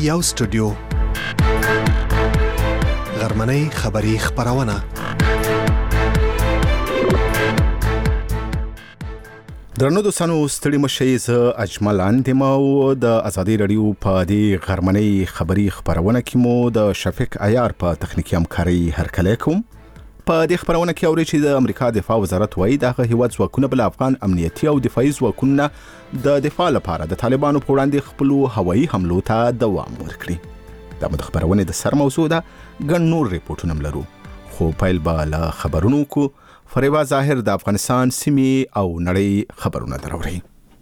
یو سټوډیو غرمنۍ خبری خبرونه درنو دوستانو ستړي مشئ زه اجمل اندم او د ازادي رادیو په دې غرمنۍ خبری خبرونه کې مو د شفیق عیار په تخنیکی همکاري هرکلی کوم. په دې خبرونه کې اوري چې د امریکا دفاع وزارت وایي دغه هیواد ځواکونه بل افغان امنیتي او دفاعي ځواکونه د دفاع لپاره د طالبانو په وړاندې خپل هوایي حملو ته دوام ورکړي. دا د خبرونه د سر موضوع ده. ګڼ نور ریپورتونه لرو خو پیل به له خبرونو کو. فریبا ظاهر د افغانستان سیمې او نړۍ خبرونه دراوړي.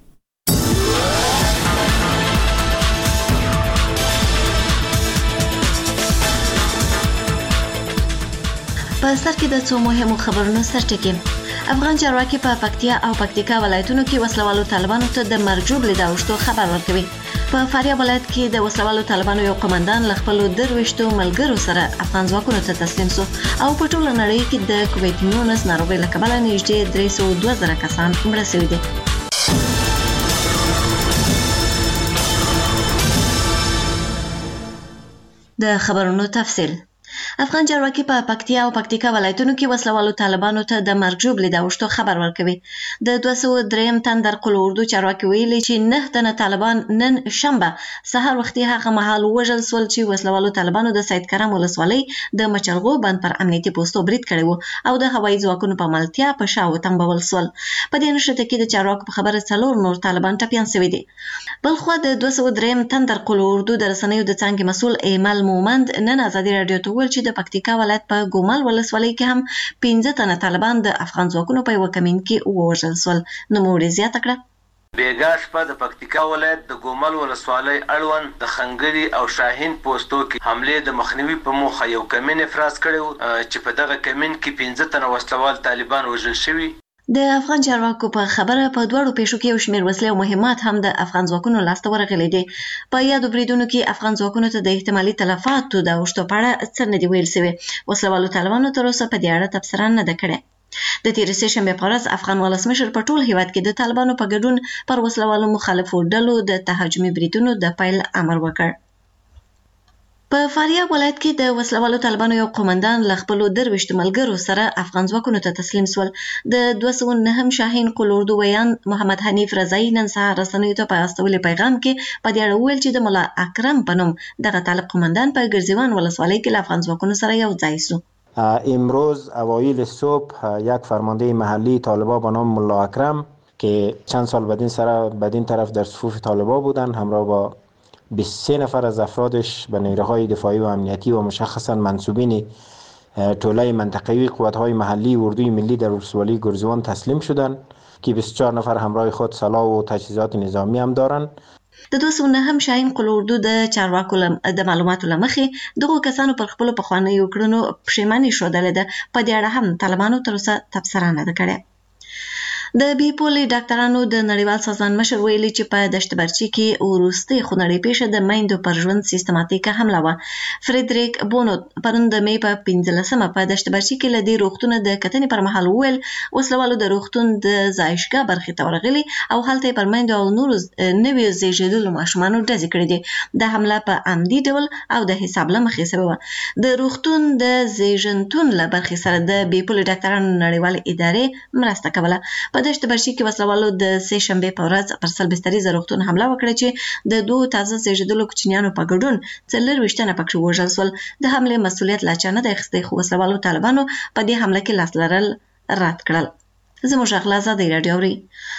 په سر کې د څو مهمو خبرونو سرټکی. افغان چارواکي په پکتیا او پکتیکا ولایتونو کې وسلوالو طالبانو ته د مرګ ژوبلې د اوښتو خبر ورکوي. په فاریاب ولایت کې د وسلوالو طالبانو یو قومندان له خپلو 23 ملګرو سره افغان ځواکونو ته تسلیم شو او په ټوله نړۍ کې د کووید 19 ناروغۍ له کبله نږدې 302,000 کسان مړه شوي دي. د خبرونو تفصیل. افغان چارواکي په پکتیا او پکتیکا ولایتونو کې وسلوالو طالبانو ته د مرګ ژوبلې د اوښتو خبر ورکوي. د 203 تندر قلو اردو چارواکي ویلي چې 9 تنه طالبان نن شنبه سهار وختي هغه مهال وژل شول چې وسلوالو طالبانو د سید کرم ولسوالۍ د مچلغو بند پر امنیتي پوسټو برید کړی وو او د هوایي ځواکونو په ملتیا په شا وتمبول شول. په دې نښته کې د چارواکو په خبره 4 نور طالبان ټپیان شوي دي. بلخوا د 203 تندر قلو اردو د رسنیو د څانګې مسؤل ایمل مومند نن ازادي رادیو ته ویل چې د پکتیکا ولایت په ګومل ولسوالۍ کې هم 15 تنه طالبان د افغان ځواکونو په یو کمین کې ووژل شول. نوموړي زیاته کړه بیګا شپه د پکتیکا ولایت د ګومل ولسوالۍ اړوند د خنګري او شاهین پوسټو کې حمله د مخنیوي په موخه یو کمین افراز کړو چې په دغه کمین کې 15 تنه وسلوال طالبان وژل شوي. د افغان چارواکو په خبره په دوړو پیښو کې یو شمېر وسلې او مهمات هم د افغان ځواکونو لاسته ورغلي دي. په یادو بریدونو کې افغان ځواکونو ته د احتمالي تلفاتو د اوښتو په اړه څه نه دي ویل شوي. وسلوالو طالبانو تر اوسه په دې اړه تبصره نه ده کړې. د تېرې سې شنبې په ورځ افغان ولسمشر په ټول هیواد کې د طالبانو په ګډون پر وسلوالو مخالفو ډلو د تهاجمي بریدونو د پیل امر وکړ. په فاریاب ولایت کې د وسلوالو طالبانو یو قومندان له خپلو 23 ملګرو سره افغان ځواکونو ته تسلیم شول. د 209 شاهین قلوردو ویان محمد حنیف رضایی نن سهار رسنیو ته په استولي پیغام کې په دې اړه ویل چې د ملا اکرم په نوم دغه طالب قومندان په ګرزیوان ولسوالۍ کې له افغان ځواکونو سره یو ځای شو. امروز اوایل صبح یک فرمانده محلی طالبان به نام ملا اکرم که چند سال بدین طرف در صفوف طالبان بودند همراه با 23 نفر از افرادش به نیروهای دفاعی و امنیتی و مشخصا منصوبین طوله منطقوی قوت‌های محلی اردوی ملی در ولسوالی گرزوان تسلیم شدند که 24 نفر همراه خود سلاح و تجهیزات نظامی هم دارند. د 209 شاهین قلو اردو د چارواکو د معلوماتو له مخې دغو کسانو پر خپلو پخوانیو کړنو پښیماني ښودلې ده. په دې اړه هم طالبانو تر اوسه تبصره نه ده کړې. د بیپولي ډاکټرانو د نړیوال سازمان مشر ویلي چې په دشت برچي کې وروستۍ خونړۍ پیښه د میندو پر ژوند سیستماتیکه حمله وه. فریدریک بونوت پرون د می په 15مه په دشت برچي کې له دې روغتونه د کتنې پر مهال وویل وسلوالو د روغتون د ځایشګاه برخې ته ورغلي او هلته یې پر میندو او نورو نویو زیږېدلو ماشومانو ډزې کړې دي. د حمله په عمدي ډول او د حساب له مخې شوې وه. د روغتون د زیږنتون له برخې سره د بیپولي ډاکټرانو نړیوالې ادارې مرسته کوله. په دشت برچي کې وسلوالو د سې شنبې په ورځ پر سلبستري روغتون حمله وکړه چې د 2 تازه زیږېدلو کوچنیانو په ګډون 24 تنه پکې وژل شول. د حملې مسؤلیت لا چا نه دی اخیستی خو وسلوالو طالبانو په دې حمله کې لاس لرل رد کړل. زموږ غږ له ازادۍ راډیو اوري.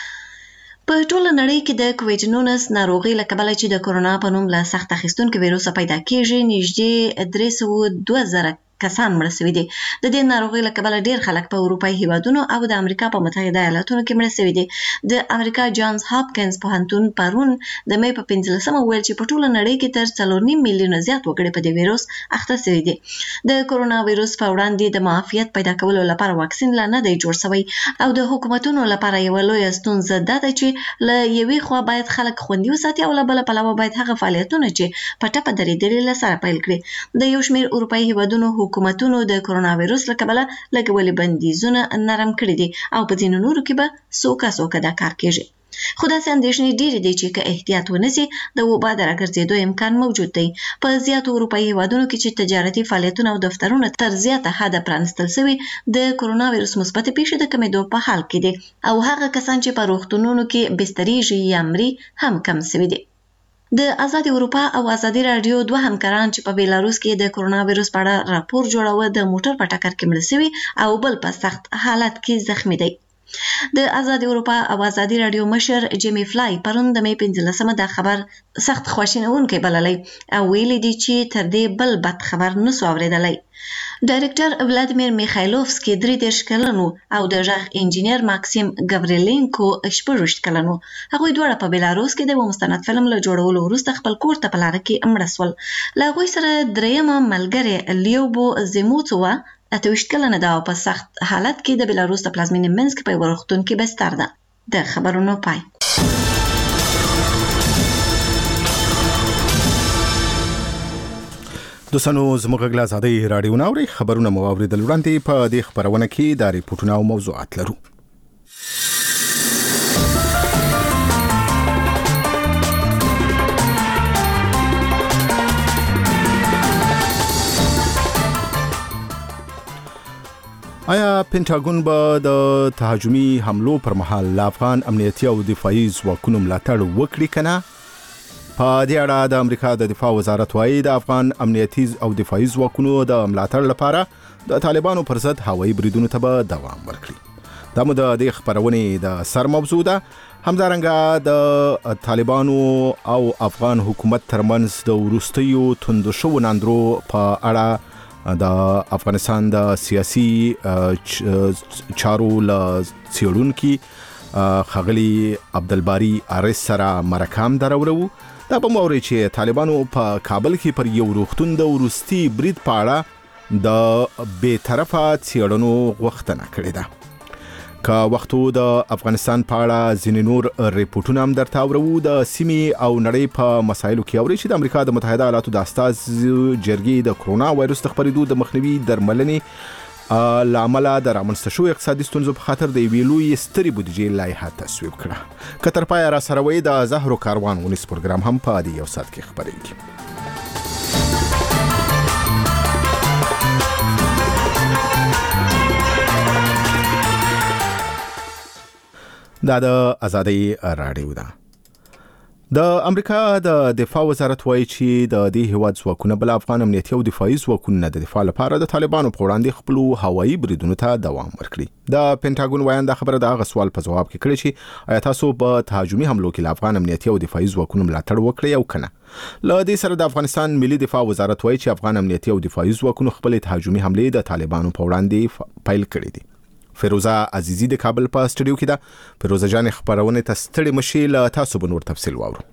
په ټوله نړۍ کې د کووید 19 ناروغۍ له کبله چې د کورونا په نوم له سخت اخیستونکو ویروس پیدا کیږي نږدې 302,000 کسان مړه شوي دي. د دې ناروغۍ له کبله ډیر خلک په اروپایي هیوادونو او د امریکا په متحده ایالاتونو کې مړه شوي دي. د امریکا جانز هاپکینز پوهنتون پرون د می په 15مه ویل چې په ټوله نړۍ کې تر 4.5 میلیونه زیات وګړي په دې ویروس اخته شوي دي. د کورونا ویروس په وړاندې د معافیت پیدا کولو لپاره واکسین لا نه دی جوړ شوی او د حکومتونو لپاره یو لوی ستونزه ده چې له یوې خوا باید خلک خوندي وساتي او له بل پلوه باید هغه فعالیتونه چې په ټپه درېدلي له سره پیل کړي. د یو شمېر اروپایي هیوادونو حکومتونو د کورونا ویروس له کبله لګولي بندیزونه نرم کړي دي او په ځینو نورو کې به سوکه دا کار کیږي. خو داسې اندېښنې ډېرې دي چې که احتیاط ونشي د وبا د راګرځېدو امکان موجود دی. په زیاتو اروپایي هیوادونو کې چې تجارتي فعالیتونه او دفترونه تر زیاته حده پرانستل شوي د کرونا وایرس مثبتې پیښې د کمېدو په حال کې دي او هغه کسان چې په روغتونونو کې بستریږي یا مري هم کم شوي دي. د آزاد اروپا او آزادي رادیو دوه همکاران چې په بیلاروس کې د کرونا وایرس په اړه راپور جوړاوه د موټر په ټکر کې مړه شوي او بل په سخت حالت کې زخمی دی. د آزاد اروپا او آزادي رادیو مشر جیمی فلای پرون د می 15 دا خبر سخت خواشینونکی بللی او ویلي دي چې تر دې بل بد خبر نسو اوریدلی. ډایرکټر ولادیمیر میخایلوفسکی 33 کلن او د ژغ انجینیر ماکسیم ګاوریلینکو 26 کلن. هغوی دواړه په بیلاروس کې د مستند فلم له جوړولو وروسته خپل کور ته په لاره کې مړه شول. له هغوی سره درېیمه ملګرې لیوبو زیموڅووا 28 کلنه ده او په سخت حالت کې د بیلاروس د پلازمینې منسک په یوه روغتون کې بستر ده. د خبرونو پای. دوستانو زموږ غږ له آزادۍ راډیو نه اورئ. خبرونه مو واورېدل. وړاندې په دې خپرونه کې د ریپورټونو او موضوعات لرو. آیا پینټاګون به د تهاجمي حملو پر مهال له افغان امنیتي او دفاعي ځواکونو ملاتړ وکړي که نه؟ په دې اړه د امریکا د دفاع وزارت وایي د افغان امنیتي او دفاعي ځواکونو د ملاتړ لپاره د طالبانو پر ضد هوایي بریدونو ته به دوام ورکړي. دا مو د دې خپرونې د سر موضوع ده. همدارنګه د طالبانو او افغان حکومت ترمنځ د وروستیو توندو شوو ناندرو په اړه د افغانستان د سیاسي چارو له څېړونکي ښاغلي عبدالباري عارض سره مرکه هم درورو. دا به مو اورئ چې طالبانو په کابل کې پر یو روغتون د وروستي برید په اړه د بې طرفه څېړنو غوښتنه کړې ده. که وختو د افغانستان په اړه ځینې نور ریپورټونه هم درته اورو. د سیمې او نړۍ په مسایلو کې اورئ چې د امریکا د متحده ایالاتو د استازو جرګې د کرونا وایرس د خپرېدو د مخنیوي درملنې له امله د رامنځته شویو اقتصادي ستونزو په خاطر د یوې لویې سترې بودیجې لایحه تصویب کړه. که تر پایه راسره وئ د زهرو کاروان ونیس پروګرام هم په دې یو ساعت کې خپرېږي. دا د آزادۍ راډیو ده. د امریکا د دفاع وزارت وایي چې د دې هیواد ځواکونه بل افغان امنیتي او دفاعي ځواکونه د دفاع لپاره د طالبانو په وړاندې خپلو هوایي بریدونو ته دوام ورکړي. د پینټاګون وایي دا خبره د هغه سوال په ځواب کې کړې چې آیا تاسو په تهاجمي حملو کې له افغان امنیتي او دفاعي ځواکونو ملاتړ وکړئ او که نه؟ له دې سره د افغانستان ملي دفاع وزارت وایي چې افغان امنیتي او دفاعي ځواکونو خپلې تهاجمي حملې د طالبانو په وړاندې پیل کړې دي. فیروزه عزیزی د کابل په سټوډیو کې ده. فیروزه جان خبرونه ته ستړي مشي. له تاسو به نور تفصیل واورو.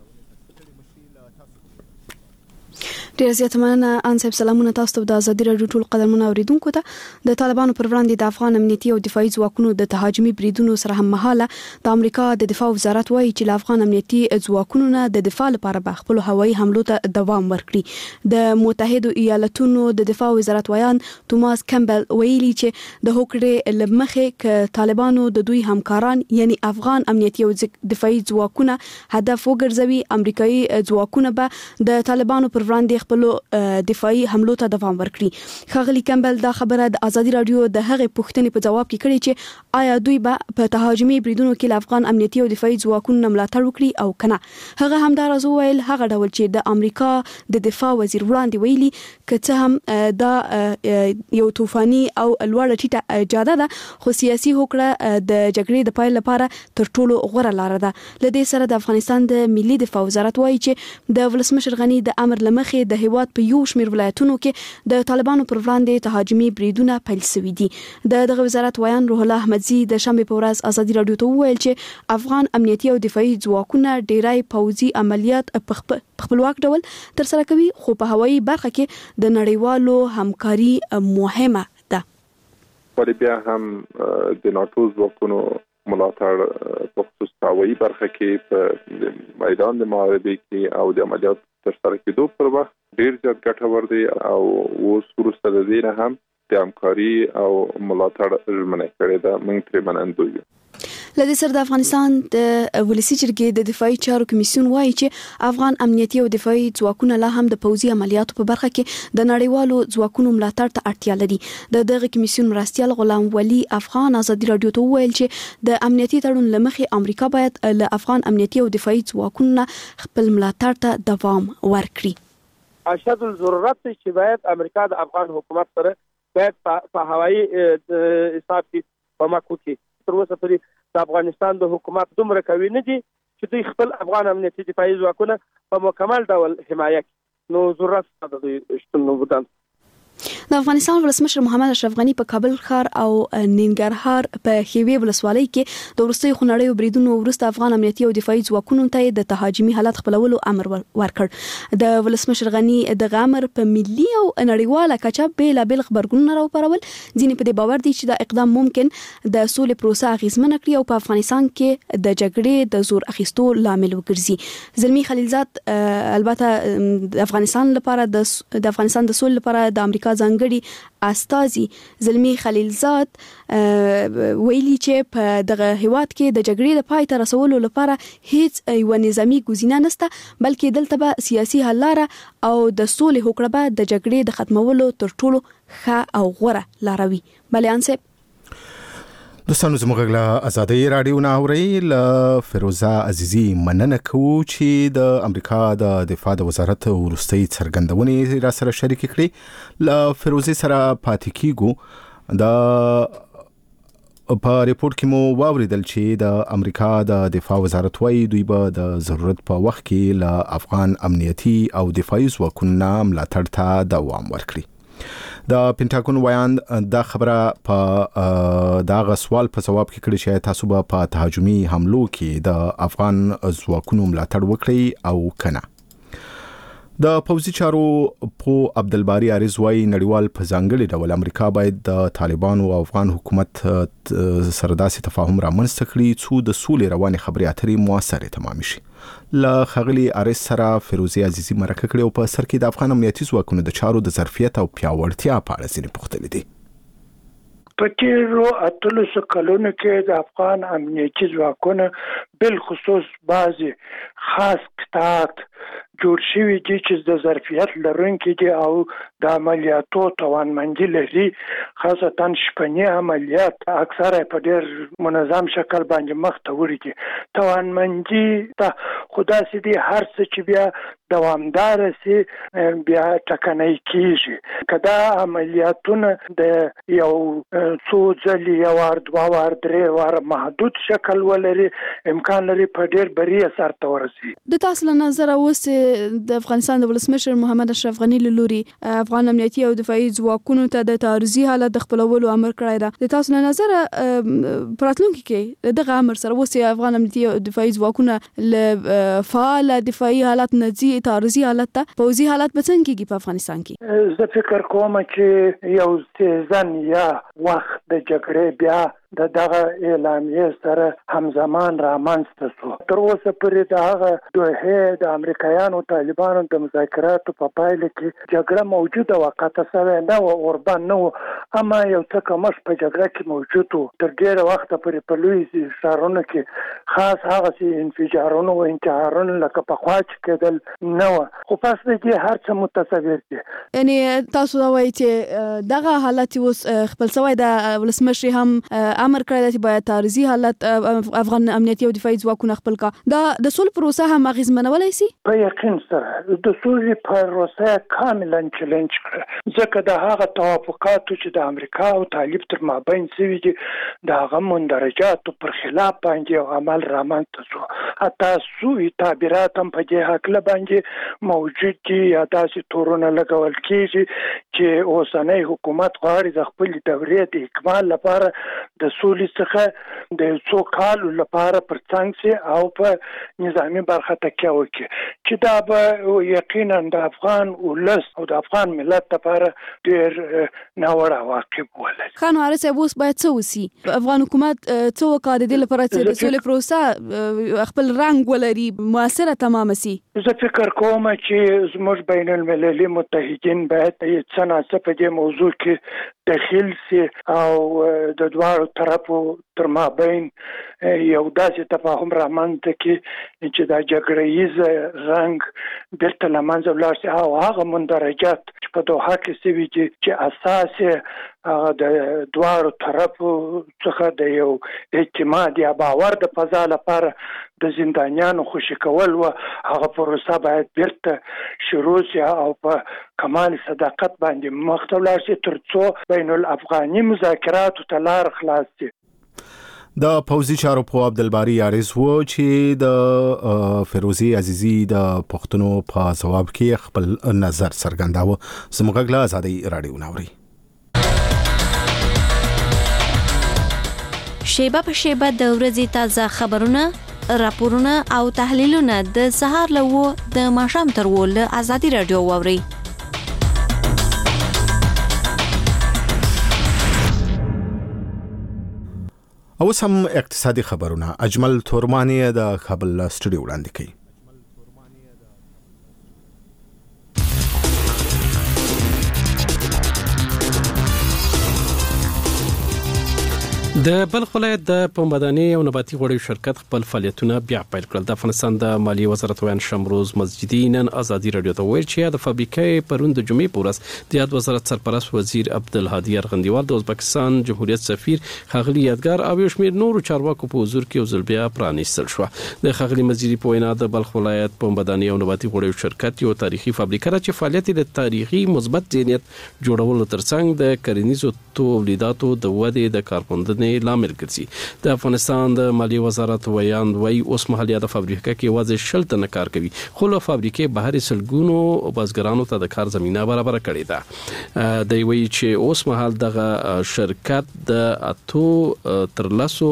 ډیر زیات مننه ان صاحب. سلامونه تاسو ته د آزادۍ راډیو ټول قدرمنو اوریدونکو ته. د طالبانو پر وړاندې د افغان امنیتي او دفاعي ځواکونو د تهاجمي بریدونو سره هم مهاله د امریکا د دفاع وزارت وایي چې له افغان امنیتي ځواکونو نه د دفاع لپاره به خپل هوایي حملو ته دوام ورکړي. د متحده ایالاتونو د دفاع وزارت ویان توماس کمبل ویلي چې د هوکړې لمخې ک طالبانو د دوی همکاران یعنی افغان امنیتي او دفاعي ځواکونه هدف وګرځوي، امریکایي ځواکونه به د طالبانو پر وړاندې خپل دفاعي حملو ته دوام ورکړي. ښاغلي کمبل دا خبره د آزادي رادیو د هغې پوښتنې په جواب کې کړې چې آیا دوی به په تهاجمي بریدونو کې له افغان امنیتي او دفاعي ځواکونو ملاتړ وکړي او که نه. هغه همداراز وویل هغه ډول چې د امریکا د دفاع وزیر وړاندې ویلي که څه هم دا یو طوفاني او لوړه ټیټه اجاده ده خو سیاسي هوکړه د جګړې د پیل لپاره تر ټولو غوره لاره ده. له دې سره د افغانستان د ملي دفاع وزارت وایي چې د ولسمشر غني د امر لمخې د هیواد په یو شمېر ولایتونو کې د طالبانو پر وړاندې تهاجمي بریدونه پیل شوي دي. دغه وزارت ویان روح الله احمدزي د شنبې په ورځ آزادي رادیو ته وویل چې افغان امنیتي او دفاعي ځواکونه ډیری پوځي عملیات په خپلواک ډول ترسره کوي خو په هوایي برخه کې د نړیوالو همکاري مهمه ده. ولې بیا هم د ناتو ځواکونو ملاتړ په خصوص هوایي برخه کې په میدان د معارضې کې او د عملیات ترسره کېدو پر وخت ډیر زیات ګټور دی او اوس وروسته د دې نه هم د همکاري او ملاتړ ژمنه کړې ده. موږ ترې منندوی یو. لدې سره د افغانستان د ولسی جرګې د دفاعي چارو کمیسیون وایي چې افغان امنیتي او دفاعي ځواکونه لا هم د پوځي عملیاتو په برخه کې د نړیوالو ځواکونو ملاتړ ته اړتیا لري. دغه کمیسیون مرستیال غلام ولی افغان ازادي رادیو ته وویل چې د امنیتي تړون لمخې امریکا باید له افغان امنیتي او دفاعي ځواکونو خپل ملاتړ ته دوام ورکړي. اشد الضرورت چې باید امریکا د افغان حکومت سره باید په هوایي حساب کې په مکو کې تر اوسه پورې د افغانستان د حکومت دومره کوي نه دي چې دوی خپل افغان امنیتي دفاعي ځواکونه په مکمل ډول حمایه کړي. نو ضرورت د دوی شتون نو بودن. د افغانستان ولسمشر محمد اشرف غنی په کابل ښار او ننګرهار په خیوي ولسوالۍ کې د ورستي خنړیو بریدونو وروسته افغان امنیتي او دفاعي ځواکونو ته د تهاجمي حالت خپلولو امر ورکړ. د ولسمشر غنی د امر په ملي او نړیواله کچه بیلابل خبرګونونه راوپارول. ځینې په دې باور دي چې دا اقدام ممکن د سولې پروسه اغیزمنه کړي او په افغانستان کې د جګړې د زور اخیستو لامل وګرځي. زلمی خلیلزاد البته د افغانستان لپاره د افغانستان د سولې لپاره د امریکا ځانګړي استازي زلمی خلیلزاد ویلي چې په دغه هیواد کې د جګړې د پای ته رسولو لپاره هیڅ یو نظامی ګزینه نشته، بلکې دلته به سیاسي حل لاره او د سولې هوکړه به د جګړې د ختمولو تر ټولو ښه او غوره لاره وي. بلیان صاحب دوستانو زموږ له ازادي رادیو نه اوري له فیروزه عزیزی مننه کوو چې د امریکا د دفاع د وزارت ورستۍ څرګندونې را سره شریک کړي. له فیروزه سره پاتې کیږو. د په ریپورت کې مو واوریدل چې د امریکا د دفاع وزارت وايي دوی به د ضرورت په وخت کې له افغان امنیتي او دفاعي ځواکونو ملاتړ ته دوام ورکړي. د پینټاګون ویان دا خبره په دغه سوال په جواب کې کړی چې تاسو به په تهاجمي حملو کې د افغان ځواکونو ملاتړ وکړي او کنه. د پوځي چارو په عبدالباری عارض وايي نړیوال په ځانګړي ډول امریکا باید د طالبانو او افغان حکومت سره داسې تفاهم رامنځته کړي چې د سولې روانې خبرې اترې موثرې تمام شي. له خغلی عارض سره فیروزه عزیزی مرکه کړې او په سر کې د افغان امنیتي ځواکونو د چارو د ظرفیت او پیاوړتیا په اړه ځینې پوښتنې دي. په تیرو 18 کلونو کې د افغان امنیتي ځواکونو بل خصوص بعضي خاص قطاعات جوړ شوي دي چې د ظرفیت لرونکي دي او د عملیاتو توانمندي لري، خاصتا شپني عملیات اکثره په ډېر منظم شکل باندې مخ ته وړي دي. توانمندي ته خدا سي دي هر څه چې بیا دوامدار سي بیا ټکنۍ کیږي. کدا عملیاتونه د یو څو ځلې یو وار دوه وار درې وار محدود شکل ولري، امکان لري په ډېر بری اثر ته ورسي. د تاسو له نظر اوس د افغانستان د ولسمشر محمد اشرف غنی له لوري افغان امنیتي او دفاعي ځواکونو ته د تعرضي حالت د خپلولو امر کړی دی. د تاسو له نظر پراتلونکو کې دغه امر سره اوس افغان امنیتي او دفاعي ځواکونه له فعال دفاعي حالت نه ځي تعرضي حالت ته پوځي حالت به څنګه کېږي په افغانستان کې؟ زه فکر کوم چې یو سیزن یا وخت د جګړې بیا دغه اعلامیه سره همزمان رامنځته شو. تر اوسه پورې دغه دوه د امریکایانو طالبانو د مذاکراتو په پایله کې جګړه موجوده وه، قطع شوې نه وه، اوربند نه وه، اما یو څه کمښت په جګړه کې موجود و. تر ډېره وخته پورې په لوی ښارونو کې خاص هغسې انفجارونه و انتحارونه لکه پخوا چې کېدل نه وه، خو پس د دې هر څه متصور دي. یعنې تاسو دا وایئ چې دغه حالت اوس خپل شوی د ولسمشر هم امر کړی چې باید تعرضي حالت افغان امنیتي او دفاعي ځواکونه خپل کا دا د سولې پروسه هم اغیزمنولای شي؟ په یقین سره د سولې پروسه کاملا چیلنج کړه، ځکه د هغه توافقاتو چې د امریکا او طالب تر مابین شوي دي د هغه مندرجاتو پر خلاف باندې یو عمل رامنځته شو. حتی سوي تعبیرات هم په دې هکله باندې موجود دي یا داسې تورونه لګول کېږي چې اوسنی حکومت غواړي د خپل دورې د اکمال لپاره د سولې څخه د څو کالو لپاره پر څنګ سي او په نظامي برخه تکیه وکړي چې دا به یقینا د افغان ولس او د افغان ملت لپاره ډېر ناوړه عواقب ولري. خان حارث اوس باید څه وسي؟ افغان حکومت څه وکړي د دې لپاره چې د سولې پروسه خپل رنګ ولري موثره تمام سي؟ زه فکر کوم چې زموږ بین المللي متحدین باید څه ناڅه په دې موضوع کې دخیل سي او د دوه طرفو تر مابین یو داسې تفاهم رامنځته کړي چې دا جګړهیز رنګ بیرته له منځه ولاړ شي او هغه مندرجات چې په دوحه کې سوي چې اساس د دوه طرفو څخه د یو اعتماد یا باور د فضا لپاره د زندانیانو خوشي کول و هغه پروسه باید بیرته شروع شي او په کمال صداقت باندې مخ ته ولاړ شي ترڅو بین الافغاني مذاکراتو ته لار خلاص شي. د پوزي چارو په عبدالباری عارض و چې د فیروزی عزیزی د پښتنو په جواب کې خپل نظر څرګنداوه. زموږ غلا آزادۍ رادیو ناوري. شیبه په شیبه د ورځې تازه خبرونه، راپورونه او تحلیلونه د سهار له 9 د ماښام تر 10 له آزادۍ رادیو واوري. اوس هم اقتصادي خبرونه. اجمل تورمانی د کابل سټډیو وړاندې کوي. د بلخ ولایت د پنبداني او نباتي غوړیو شرکت خپل فعالیتونه بیا پیل کړل. د افغانستان د مالیې وزارت ویان شمروز مسجدي نن آزادي رادیو ته ویل چې د فابریکې پروند د جمعې په ورځ د یاد وزارت سرپرست وزیر عبدالهادي ارغندیوال د ازبکستان جمهوریت سفیر خاغلی یادګار او یو شمېر نورو چارواکو په حضور کې وزل بیا پرانیستل شو. د خاغلی مسجدي په وینا د بلخ ولایت پنبداني او نباتي غوړیو شرکت یو تاریخي فابریکه چې فعالیت د تاریخي مثبت ذهنیت جوړولو ترڅنګ د کرنیزو تولیداتو د ودې د کارپوندنې لامل ګرځي. د افغانستان د مالیې وزارت ویان وی اوس مهال د فابریکه کې واځي شل تنه کار کوي، خو له فابریکې بهر سلګونو بازګرانو ته د کار زمينه برابر کړې ده. د وی چې اوس مهال دغه شرکت د اتو تر لاسو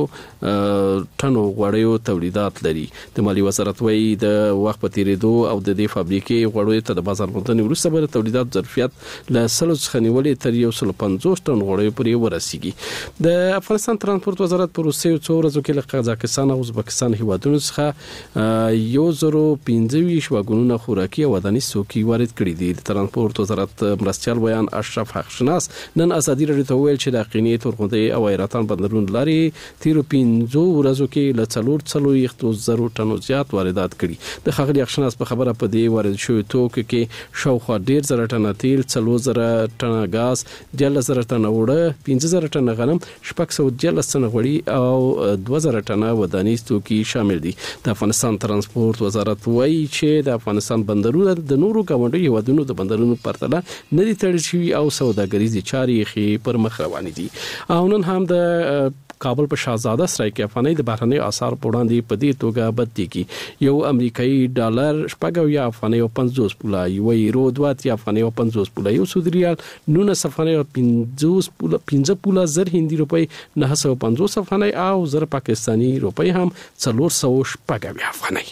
ټنو غوړیو تولیدات لري. د مالیې وزارت وی د وخت په تیریدو او د دې فابریکې غوړیو ته د بازار موندنې وروسته به تولیدات ظرفیت له 100 څخه نیولې تر 150 ټن غوړیو پورې ورسیږي. د افغانستان ترانسپورت وزارت پر روسیې څو ورځو کې له قزاقستان او ازبکستان هیوادونو څخه 1025 واګونونه خوراکي او ودانیز توکي وارد کړي دي. د ترانسپورت وزارت مرستيال ویان اشرف حقشناس نن آزادي رادیو ته ویل چې د قینې تورغونډي او ایراتان بندرون لاري تیرو 15 ورځو کې له 440 ټنو زیات واردات کړي. د خاغلی حقشناس په خبره په دې وارد شوی توکو کې شاوخوا 1.5 ټنه تیل، 4000 ټنه غاز، 10000 ټنه وړه، 15000 ټنه غنم، 613 ټنه غوړي او 2000 ټنه ودانیز توکي شامل دي. د افغانستان ترانسپورت وزارت وایي چې د افغانستان بندرونه د نورو ګاونډي هیوادونو د بندرونو پرتله نه دي تړل شوي او سوداګریزي چارې خې پر مخ روانې دي. او نن هم د کابل په شاهزاده سرای کې افغاني د بهرنۍ اسعار په وړاندې په دې توګه بدلېږي. یو امریکایي ډالر شپږ یا افغاني او 50 پوله، یو یورو 2 یا افغاني او 50 پوله، یو سعودي ریال 19 افغاني او 15 پوله، زر هندي روپی 950 افغاني او زر پاکستاني روپی هم 400 افغاني.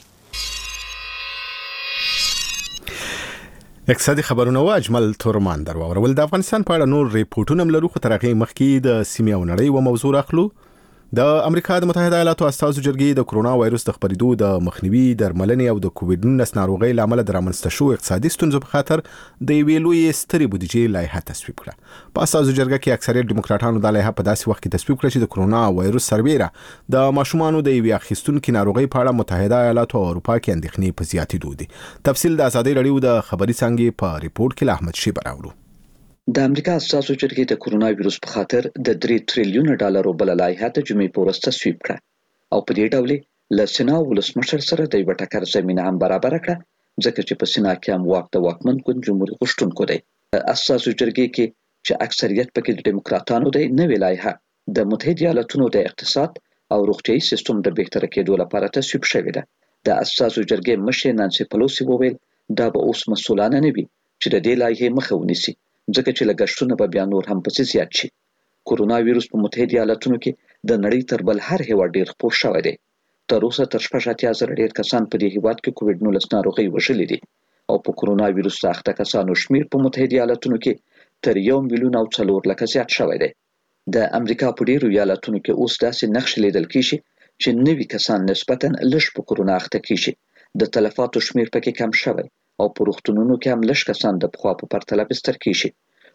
اقتصادي خبرونه و اجمل تورمان درواورول. د افغانستان په اړه نور ریپورتونه لرو، خو ترغه مخکې د سیمې او نړۍ و موضوع اخلو. د امریکا د متحده ایالاتو استازو جرګې د کرونا وایروس د خپرېدو د مخنیوي درملنې او د کووډ 19 ناروغۍ لامل د رامنځته شو اقتصادي ستونزو په خاطر د یوې لویې سترې بودیجې لایحه تصویب کړه. په استازو جرګه کې اکثریت دیموکراتانو د لایحه په داسې وخت کې تصویب کړه چې د کرونا وایروس سربېره د ماشومانو د یوې اخیستونکو ناروغۍ په اړه متحده ایالاتو او اروپا کې اندېښنې په زیاتېدو دي. تفصیل د آزادۍ رادیو د خبري څنګه په ریپورت کې احمد شیبه راوړو. د امریکا استازو جرګې د کرونا وایروس په خاطر د 3 تریلیون ډالرو بل لایحه د جمعې په ورځ تصویب کړه او په دې ډول له سنا ولسمشر سره د یو ټکر زمينه هم برابر کړه، ځکه چې په سنا کې هم واک د واکمن ګوند جمهوریت غوښتونکو دی. استازو جرګې کې چې اکثریت پکې د دیموکراتانو دی، نوې لایحه د متحده ایالاتونو د اقتصاد او روغتیايي سیستم د بهتر کېدو لپاره تصویب شوې ده. د استازو جرګې مشر نانسي پلوسی وویل دا به اوس مسؤلانه نه وي چې د دې لایحې مخه ونیسي، ځکه چې لګښتونه به بیا نور هم پسې زیات شي. کرونا وایروس په متحده ایالاتونو کې د نړۍ تر بل هر هیواد ډیر خپور شوی دی. تر اوسه تر 80,000 ډیر کسان په دې هیواد کې کووډ 19 ناروغي وژلي دي او په کرونا وایروس اخته کسانو شمیر په متحده ایالاتونو کې تر 1,400,000 زیات شوی دی. د امریکا په ډیرو ایالاتونو کې اوس داسې نقش لیدل کیږي چې نوي کسان نسبتاً لږ په کرونا اخته کیږي. د تلفاتو شمیر پکې کم شوی او په روغتونونو کې هم لږ کسان د پخوا په پرتله بستر کیږي.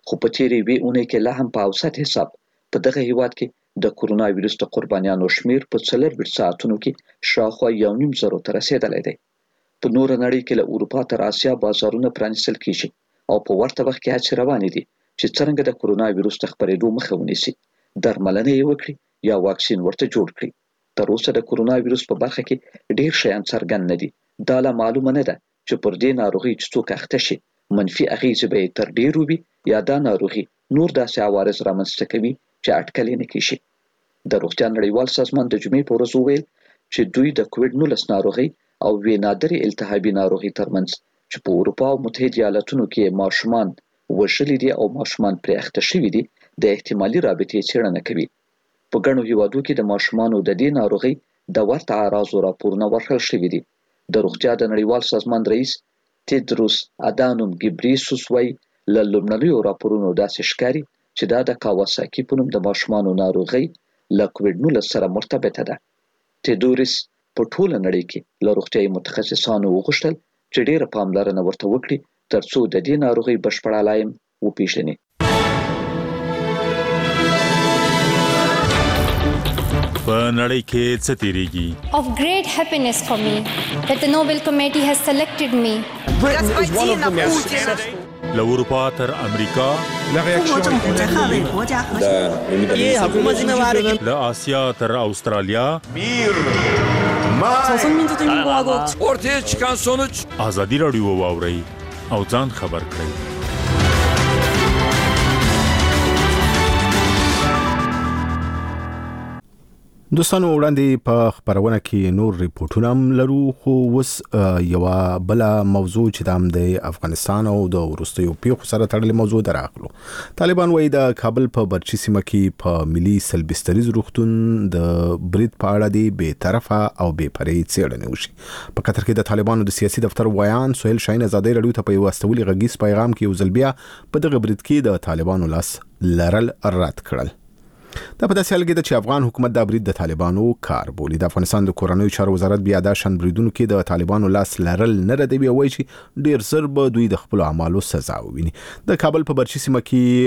خو په تیرې وی اونۍ کې لا هم په اوسط حساب په دغه هیواد کې د کورونا وایروس د قربانیانو شمیر په 4 ساعتونو کې شاوخوا 1.5 زره ته رسیدلی دی. په نور نړۍ کې له اروپا تر آسیا بازارونه پرانیستل کیږي او په ورته وخت کې هڅې روانې دي چې څنګه د کورونا وایروس د خپرېدو مخه ونیسي، درملنه یې وکړي یا واکسین ورته جوړ کړي. تر اوسه د کورونا وایروس په برخه کې ډیر شیان څرګند نه دي. دا لا معلومه نه ده چې پر دې ناروغي چې څوک اخته شي منفي اغیزې به تر ډیرو وي یا دا ناروغي نور داسې عوارض رامنځته کوي چې اټکل نه کیږي. د روغتیا نړیوال سازمان د جمعې په ورځ وویل چې دوی د کووډ-19 ناروغي او وی نادرې التهابي ناروغي ترمنځ چې په اروپا او متحده ایالاتونو کې ماشومان وژلي دي او ماشومان پرې اخته شوي دي د احتمالي رابطې څېړنه کوي. په ګڼو هیوادو کې د ماشومانو د دې ناروغي د ورته اعراضو راپورونه ورکړل شوي دي. د روغتیا د نړیوال سازمان رئیس تیدروس ادانوم ګبریسوس وايي له لومړنیو راپورونو داسې ښکاري چې دا د کاواساکي په نوم د ماشومانو ناروغي له کووډ-19 سره مرتبطه ده. تیدروس په ټوله نړۍ کې له روغتیايي متخصصانو وغوښتل چې ډېره پاملرنه ورته وکړي ترڅو د دې ناروغي بشپړ علایم وپېژني. په نړۍ کې څه تیریږي؟ Of great happiness for me that the Nobel Committee has selected me. Britain is one of the most successful. له اروپا تر امریکا له آسیا تر استرالیا ortaya çıkan sonuç ازادي رادیو واوري او ځان خبر کړئ. دوستانو وړاندې په خبرونه کې نور ریپورتونه هم لرو، خو اوس یو بل موضوع چې د د افغانستان او د وروستیو پیښو سره تړلې موضوع دراغلو. طالبان وايي د کابل په برچی سیمه کې په ملي سلبستریز روغتون د برید په اړه د بې طرفه او بې پرې څېړنې وشي. په قطر کې د طالبانو د سیاسي دفتر ویان سهیل شاهین ازادي رادیو ته په یو استولي غږیز پیغام کې یو ځل بیا په دغه برید کې د طالبانو لاس لرل رد کړل. دا په داسې حال کې ده چې افغان حکومت دا برید د طالبانو کار بولي. د افغانستان د کورنیو چارو وزارت بیا دا شان بریدونو کې د طالبانو لاس لرل نه ردوي او وایي چې ډیر زر به دوی د خپل اعمالو سزا وویني. د کابل په برچی سیمه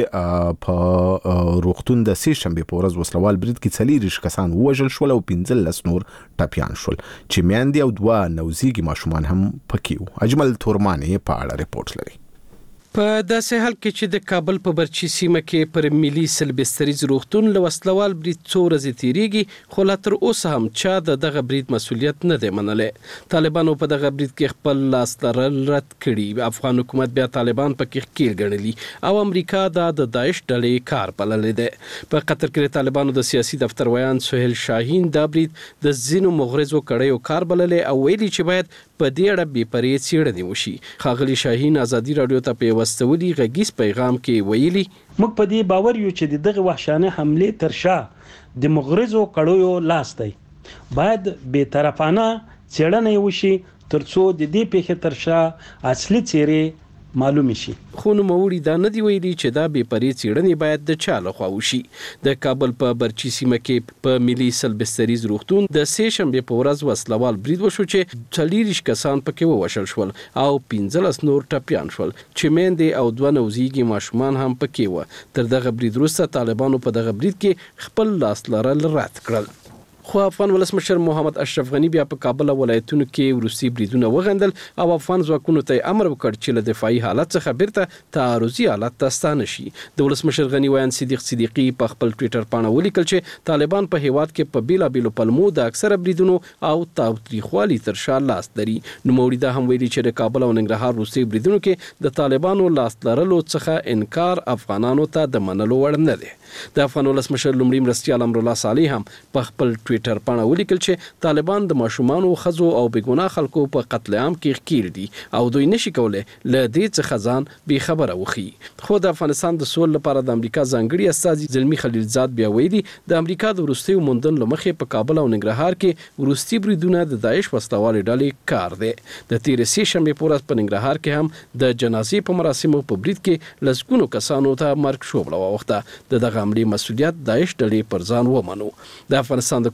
کې په روغتون د سې شنبې په ورځ وسلوال برید کې 40 کسان ووژل شول او 15 نور ټپیان شول چې میندې او 2 نوزیږي ماشومان هم پکې وو. اجمل تورمانې په اړه ریپورت لري. په داسې حال کې چې د کابل په برچی سیمه کې پر ملي سلبستریز روغتون له وسلوال برید څو ورځې تیریږي، خو لا تر اوسه هم چا د دغه برید مسؤلیت نه دی منلی. طالبانو په دغه برید کې خپل لاس لرل رد کړي. افغان حکومت بیا طالبان پکې ښکیل ګڼلي او امریکا دا د داعش ډلې کار بللی دی. په قطر کې د طالبانو د سیاسي دفتر ویان سهیل شاهین دا برید د ځینو مغرضو کړیو کار بللی او ویلي چې باید په دې اړه بې پرې څېړنې وشي. ښاغلي شاهین ازادي رادیو ته په وستولي غږیز پیغام کې ویلي موږ په دې باور یو چې دغه وحشانه حمله تر شا د مغرضو کړیو لاس دی. باید بې طرفانه څېړنه وشي ترڅو د دې پیښې تر شا اصلي څېرې معلوم شي. خو نوموړي دا نه دی ویلي چې دا بې پرې څېړنې باید د چا لخوا وشي. د کابل په برچی سیمه کې په ملي سلبستریز روغتون د سې شنبې په ورځ وسلوال برید وشو چې 40 کسان پکې ووژل شول او 15 نور ټپیان شول چې میندې او 2 نوزیږي ماشومان هم پکې وو. تر دغه برید وروسته طالبانو په دغه برید کې خپل لاس لرل رد کړل. خو افغان ولسمشر محمد اشرف غنی بیا په کابل ولایتونو کې وروستي بریدونه وغندل او افغان ځواکونو ته امر وکړ چې له دفاعي حالت څخه بیرته تعرضي حالت ته ستانه شي. د ولسمشر غنی ویان صدیق صدیقی په خپل ټویټر باندې ولیکل چې طالبان په هیواد کې په بیلابیلو پلمو د اکثره بریدونو او تاوتریخوالي تر شا لاس لري. نوموړي دا هم ویلي چې د کابل او ننګرهار وروستي بریدونو کې د طالبانو لاس لرلو څخه انکار افغانانو ته د منلو وړ نه دی. د افغان ولسمشر لومړي مرستیال امرالله صالح هم په خپل ټویټر باندې ولیکل چې طالبان د ماشومانو خزو او بېګناه خلکو په قتل عام کې ښکیل دي او دوی نشي کولای له دې څخه ځان بې خبره وخی. خو د افغانستان د سول لپاره د امریکا ځانګړي استازي زلمی خلیلزاد بیا ویلي د امریکا د وروستیو موندن لمخې په کابل او ننګرهار کې وروستي بریدونه د داعش وسلوالې ډلې کار دی. د تېرې سې شنبې په ورځ په ننګرهار کې هم د جنازې په مراسمو په برید کې لسګونو کسانو ته مرګ شوبله واوښته. د دغه حملې مسؤلیت داعش ډلې پر ځان ومنو. د افغانستان د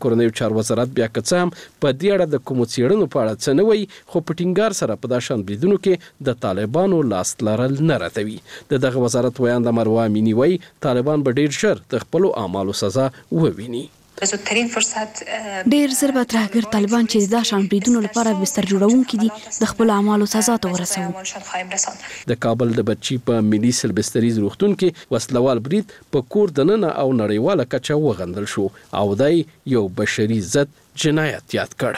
کورنیو چارو وزارت بیا که هم په دې اړه د کوم څېړنو په اړه څه نه وایي، خو په ټینګار سره په داشان بریدونو کې د طالبانو لاس لرل نه راتوي. دغه وزارت ویاند مروه امینی وایي طالبان به ډیر ژر د خپل اعمالو سزا وویني. ډیر زر به ترهګر طالبان چې د شان بریدونو لپاره بستر جوړونکي دي د خپل اعمالو سزا ته ورسوي. د کابل د بچی په ملي سلبستریز روغتون کې وسلوال برید په کور دننه او نړیواله کچه وغندل شو او دای یو بشري ضد جنایت یاد کړ.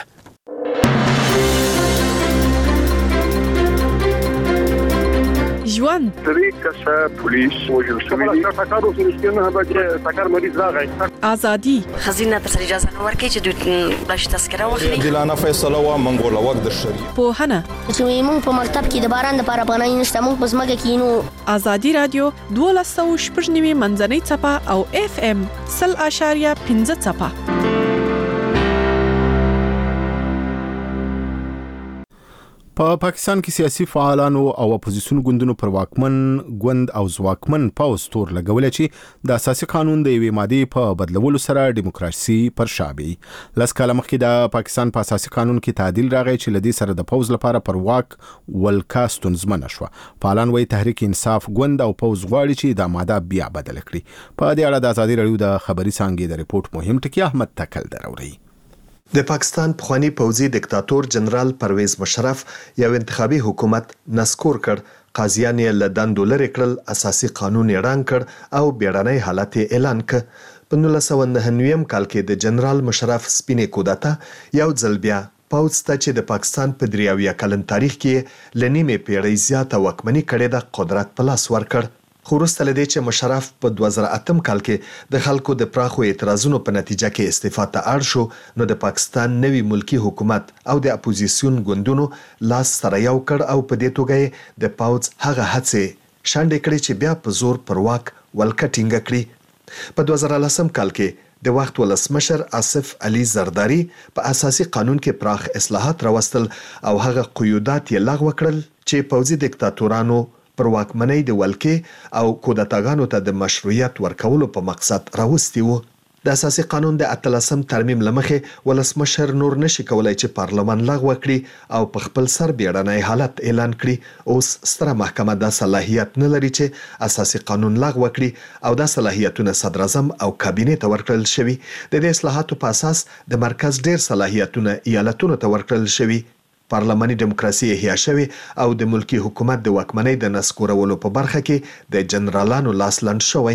ژوند درې کسه پولیس وژل شوي دي. ټاکارو سره نه بچي ټاکار مریض راغی. ازادي خزینه پر اجازه نه ورکړي چې دوی بلش تذکره واخلي. دلانه فیصله وا منګوله وخت د شری په هنه چې موږ په مکتب کې د باران د پاره پناه نشته، موږ په ځمکه کې نو. ازادي رادیو 12.9 منځنۍ چپه او FM 0.5 چپه. په پاکستان کې سیاسي فعالانو او اپوزیسیون ګوندونو پر واکمن ګوند او ځواکمن پاوز تور لګولې چې د اساسي قانون د یوې ماده په بدلولو سره دیموکراسي پر شابي. لاس کاله مخکې د پاکستان په اساسي قانون کې تعدیل راغی چې لدی سره د پاوز لپاره پر واک ولکاستون زمنه شو. فعالان وایي تحریک انصاف ګوند او پاوز غواړي چې د ماده بیا بدل کړي. په دې اړه د ازادي رادیو د خبري څانګې د ریپورت مهم ټکی احمد تکل دراوړي. د پاکستان پخوانی پوځي دیکتاتور جنرال پرویز مشرف یو انتخابي حکومت نسکور کړ. قاضیان یې له دندو لرې کړل، اساسي قانون یې ړنګ کړ او بیړنی حالت یې اعلان کړ. په 1999 کال کې د جنرال مشرف سپینې کودتا یو ځل بیا پوځ ته چې د پاکستان په 93 کلن تاریخ کې لنیمه پیړۍ زیاته واکمني کړې د قدرت په لاس ورکړ. خو وروسته له دې چې مشرف په 2008 کال کې د خلکو د پراخو اعتراضونو په نتیجه کې استعفا ته اړ شو، نو د پاکستان نوي ملکی حکومت او د اپوزیسیون ګوندونو لاس سره یو کړ او په دې توګه د پاوځ هغه هڅې شاندې کړې چې بیا په زور پر واک ولکټینګ کړي. په 2010 کال کې د وخت ولسمشر آصف علي زرداری په اساسي قانون کې پراخ اصلاحات راوستل او هغه قیودات یې لغوه کړل چې پوځي دیکتاتورانو پر واکمنۍ د ولکې او کودتاګانو ته د مشروعیت ورکولو په مقصد راوستي وو. د اساسي قانون د 18 ترمیم لمخې ولسمشر نور نشي کولای چې پارلمان لغوه کړي او په خپل سر بیړنی حالت اعلان کړي. اوس ستره محکمه د صلاحیت نه لري چې اساسي قانون لغوه کړي او د صلاحیتونو صدر اعظم او کابینې ته ورکړل شوی. د دې اصلاحاتو په اساس د مرکز ډیر صلاحیتونه ایالتونو ته ورکړل شوی. پارلماني دیموکراسي احیا شوی او د ملکی حکومت د واکمنۍ د نسکورولو په برخه کې د جنرالانو لاس لنډ شوی.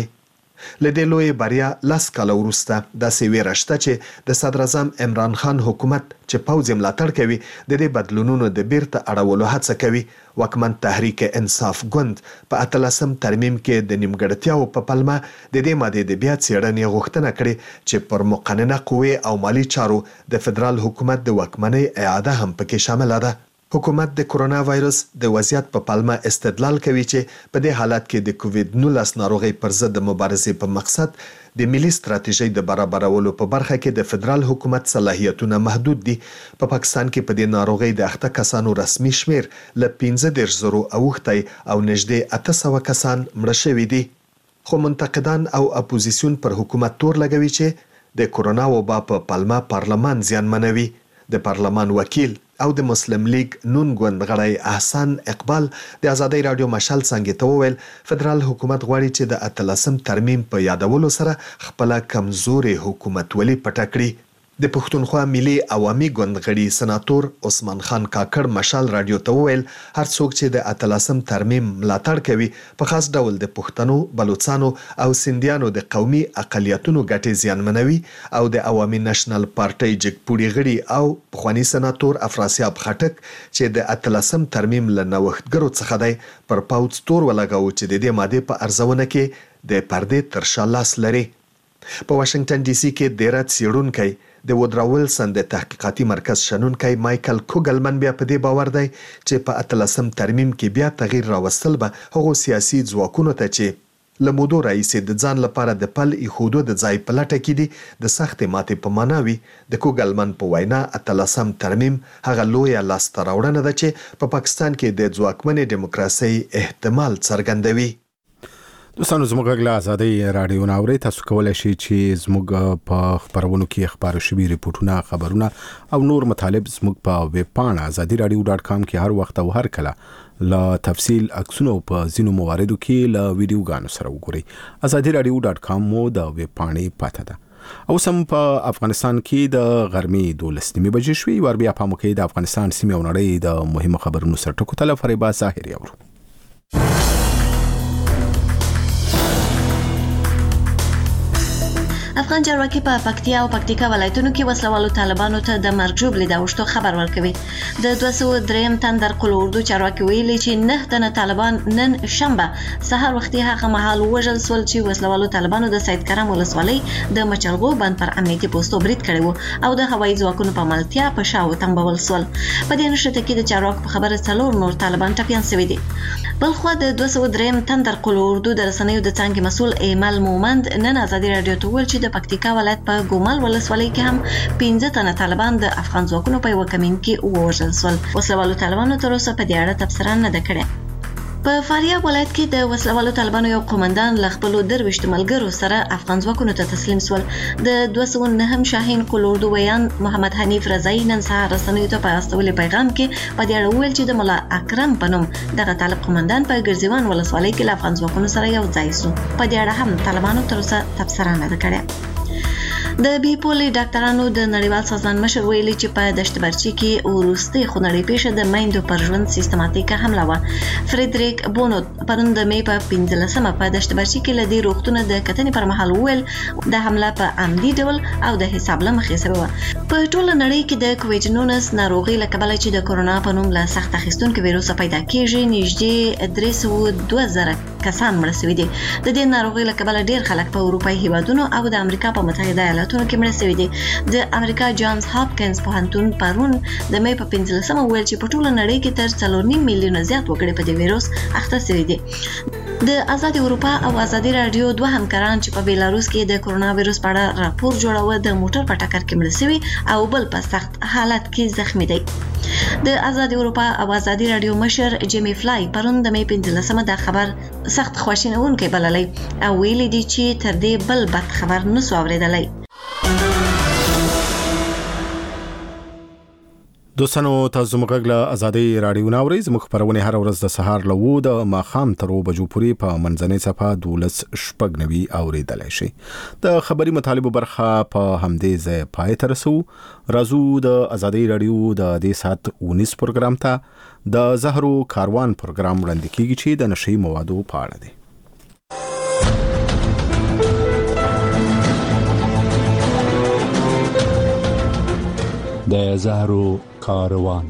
لدې لوی بریا لاس کاله وروسته د سیویره شته چې د صدر اعظم عمران خان حکومت چې پوځ ملاتړ کوي د دې بدلونونو د بیرته اړولو هڅه کوي. واکمن تحریک انصاف ګوند په 18 ترمیم کې د نیمګړتیاو په پلمه د دې ماده د بیا څېړنې غوښتنه کړې چې پر مقننه قوې او مالی چارو د فدرال حکومت د واکمنۍ اعاده هم پکې شامل ده. حکومت د کرونا وایرس د وضعیت په پلمه استدلال کوي چې په دې حالت کې د کووید 19 ناروغي پر ضد مبارزې په مقصد د ملي ستراتیژۍ د برابرولو په برخه کې د فدرال حکومت صلاحیتونه محدود دي. په پاکستان کې په دې ناروغي د اخته کسانو رسمي شمیر ل 15,000 اوختي او نږدې 800 کسان مړه شوي دي. خو منتقدان او اپوزیسیون پر حکومت تور لګوي چې د کرونا وبا په پلمه پارلمان زیانمنوي. د پارلمان وکیل او د مسلم لیگ نون ګوند غړی احسان اقبال د ازادي رادیو مشال څنګه ته وویل فدرال حکومت غواړي چې د 18 ترمیم په یادولو سره خپل کمزوري حکومت ولې پټه کړي. د پښتونخوا ملي عوامي ګوند غړي سناتور عثمان خان کاکړ مشال رادیو ته وویل هر څوک چې د 18 ترمیم ملاتړ کوي په خاص ډول د پښتنو، بلوچستانو او سندیانو د قومي اقلیتونو ګټې زیانمنوي او د عوامي نېشنل پارټي جګپوړي غړي او پخوانی سناتور افراسیاب خټک چې د 18 ترمیم له نوښتګرو څخه دی پر پاوځ تور ولګاو چې د دې ماده په ارزونه کې د پردې تر شا لاس لري. په واشنگټن ډي سي کې ډیر څېړونکي د وودرا ویلسن د تحقیقاتي مرکز شنونکی مایکل کوګلمن بیا په دې باور دی چې په 18 ترمیم کې بیا تغییر راوستل به هغو سیاسي ځواکونو ته چې له مودو راهیسې د ځان لپاره د پل ایښودو د ځای په لټه کې دي د سختې ماتې په معنا وي. د کوګلمن په وینا 18 ترمیم هغه لویه لاسته راوړنه ده چې په پاکستان کې د ځواکمنې دیموکراسۍ احتمال څرګندوي. دوستانو زموږ غږ له آزادۍ رادیو نه اورئ. تاسو کولی شئ چې زموږ په خبرونو کې خبرو شوي ریپورتونه، خبرونه او نور مطالب زموږ په ویب پاڼه azadiradio.com کې هر وخت او هر کله له تفصیل عکسونو په ځینو مواردو کې له ویډیوګانو سره وګورئ. azadiradio.com مو د ویب پاڼې پته ده. او سم په افغانستان کې د غرمې 12 بجې شوي. ور بیا په موقع د افغانستان سیمه او نړۍ د مهمو خبرونو سره ټکو تل فریبا ظاهري اورو. افغان چارواکي په پکتیا او پکتیکا ولایتونو کې وسلوالو طالبانو ته د مرګ ژوبلې د اوښتو خبر ورکوي. د 203 تندر قل اردو چارواکي ویلي چې 9 تنه طالبان نن شنبه سهار وختي هغه مهال وژل سول چې وسلوالو طالبانو د سید کرم ولسوالۍ د مچلغو بند پر امنیتي پوسټو برید کړی وو او د هوایي ځواکونو په ملتیا په شاو تنبول سول. په دې نشته کې د چارواکو په خبره څلور نور طالبان ټپيان شوي دي. بلخو د 203 تندر قل اردو د رسنیو د څنګه مسول ایمل مومند نن آزادي رادیو ته ویل چې د پکتیکا ولایت په ګومل ولسوالۍ کې هم 15 تنه طالبان د افغان ځواکونو په یو کمین کې ووژل شول. وسلوالو طالبانو تر اوسه په دې اړه تبصره نه ده کړې. په فاریاب ولایت کې د وسلوالو طالبانو یو قومندان ل خپل درويشت ملګرو سره افغان ځواکونو ته تسلیم شول. د 209 شاهین قل اردو ویان محمد حنیف رضایی نن سهار رسنیو ته په استولې پیغام کې په دې اړه ویل چې د مولا اکرم په نوم دغه طالب قومندان په ګرځیوان ولسوالۍ کې له افغان ځواکونو سره یو ځای شو. په دې اړه هم طالبانو تر اوسه تبصره نه ده کړې. د بیپولي ډاکټرانو د نړیوال سازمان مشر ویلي چې په دشت برچي کې ورستي خونړۍ پیښه د میندو پر ژوند سیستماتیکه حمله وه. فریدریک بونوت پرون د می په 15مه په دشت برچي کې له دې روغتونه د کتنې پر مهال ویل د حمله په عمدي ډول او د حساب له مخې سره وه. په ټوله نړۍ کې د کوویډ-19 ناروغي له کبله چې د کورونا په نوم له سخت اخیستونکو ویروس پیدا کیږي نږدې 302,000 کسان مړه شوي دي. د دې ناروغي له کبله ډیر خلک په اروپایي هیوادونو او د امریکا په متحده ایالاتونو کې مړه شوي دي. د امریکا جانز هاپکینز پوهنتون پرون د می په 15مه ویل چې په ټوله نړۍ کې تر 4.5 میلیونه زیات وګړي په دې ویروس اخته شوي دي. د آزاد اروپا او آزادي رادیو دوه همکاران چې په بیلاروس کې د کورونا ویروس په اړه راپور جوړاوه د موټر په ټکر کې مړه شوي او بل په سخت حالت کې زخمی دی. د آزاد اروپا او آزادي رادیو مشر جیمی فلای پرون د می 15مه د خبر سخت خواشینونکی بللی او ویلي دي چې تر دې بل بد خبر نسو اوریدلی. دوستانو تاسو موږ له آزادۍ رادیو نه اورئ. زموږ خبرونه هر ورځ د سهار له 9 د ماښام تر 2 بجو پورې په منځنۍ صفحه 12:90 اوریدلای شئ. د خبري مطالبه برخه په همدې ځای پای ته رسو. راځو د آزادۍ رادیو د دې سات 19 پروګرام ته د زهرو کاروان پروګرام وړاندې کیږي چې د نشي موادو په اړه دی. د زهرو کاروان.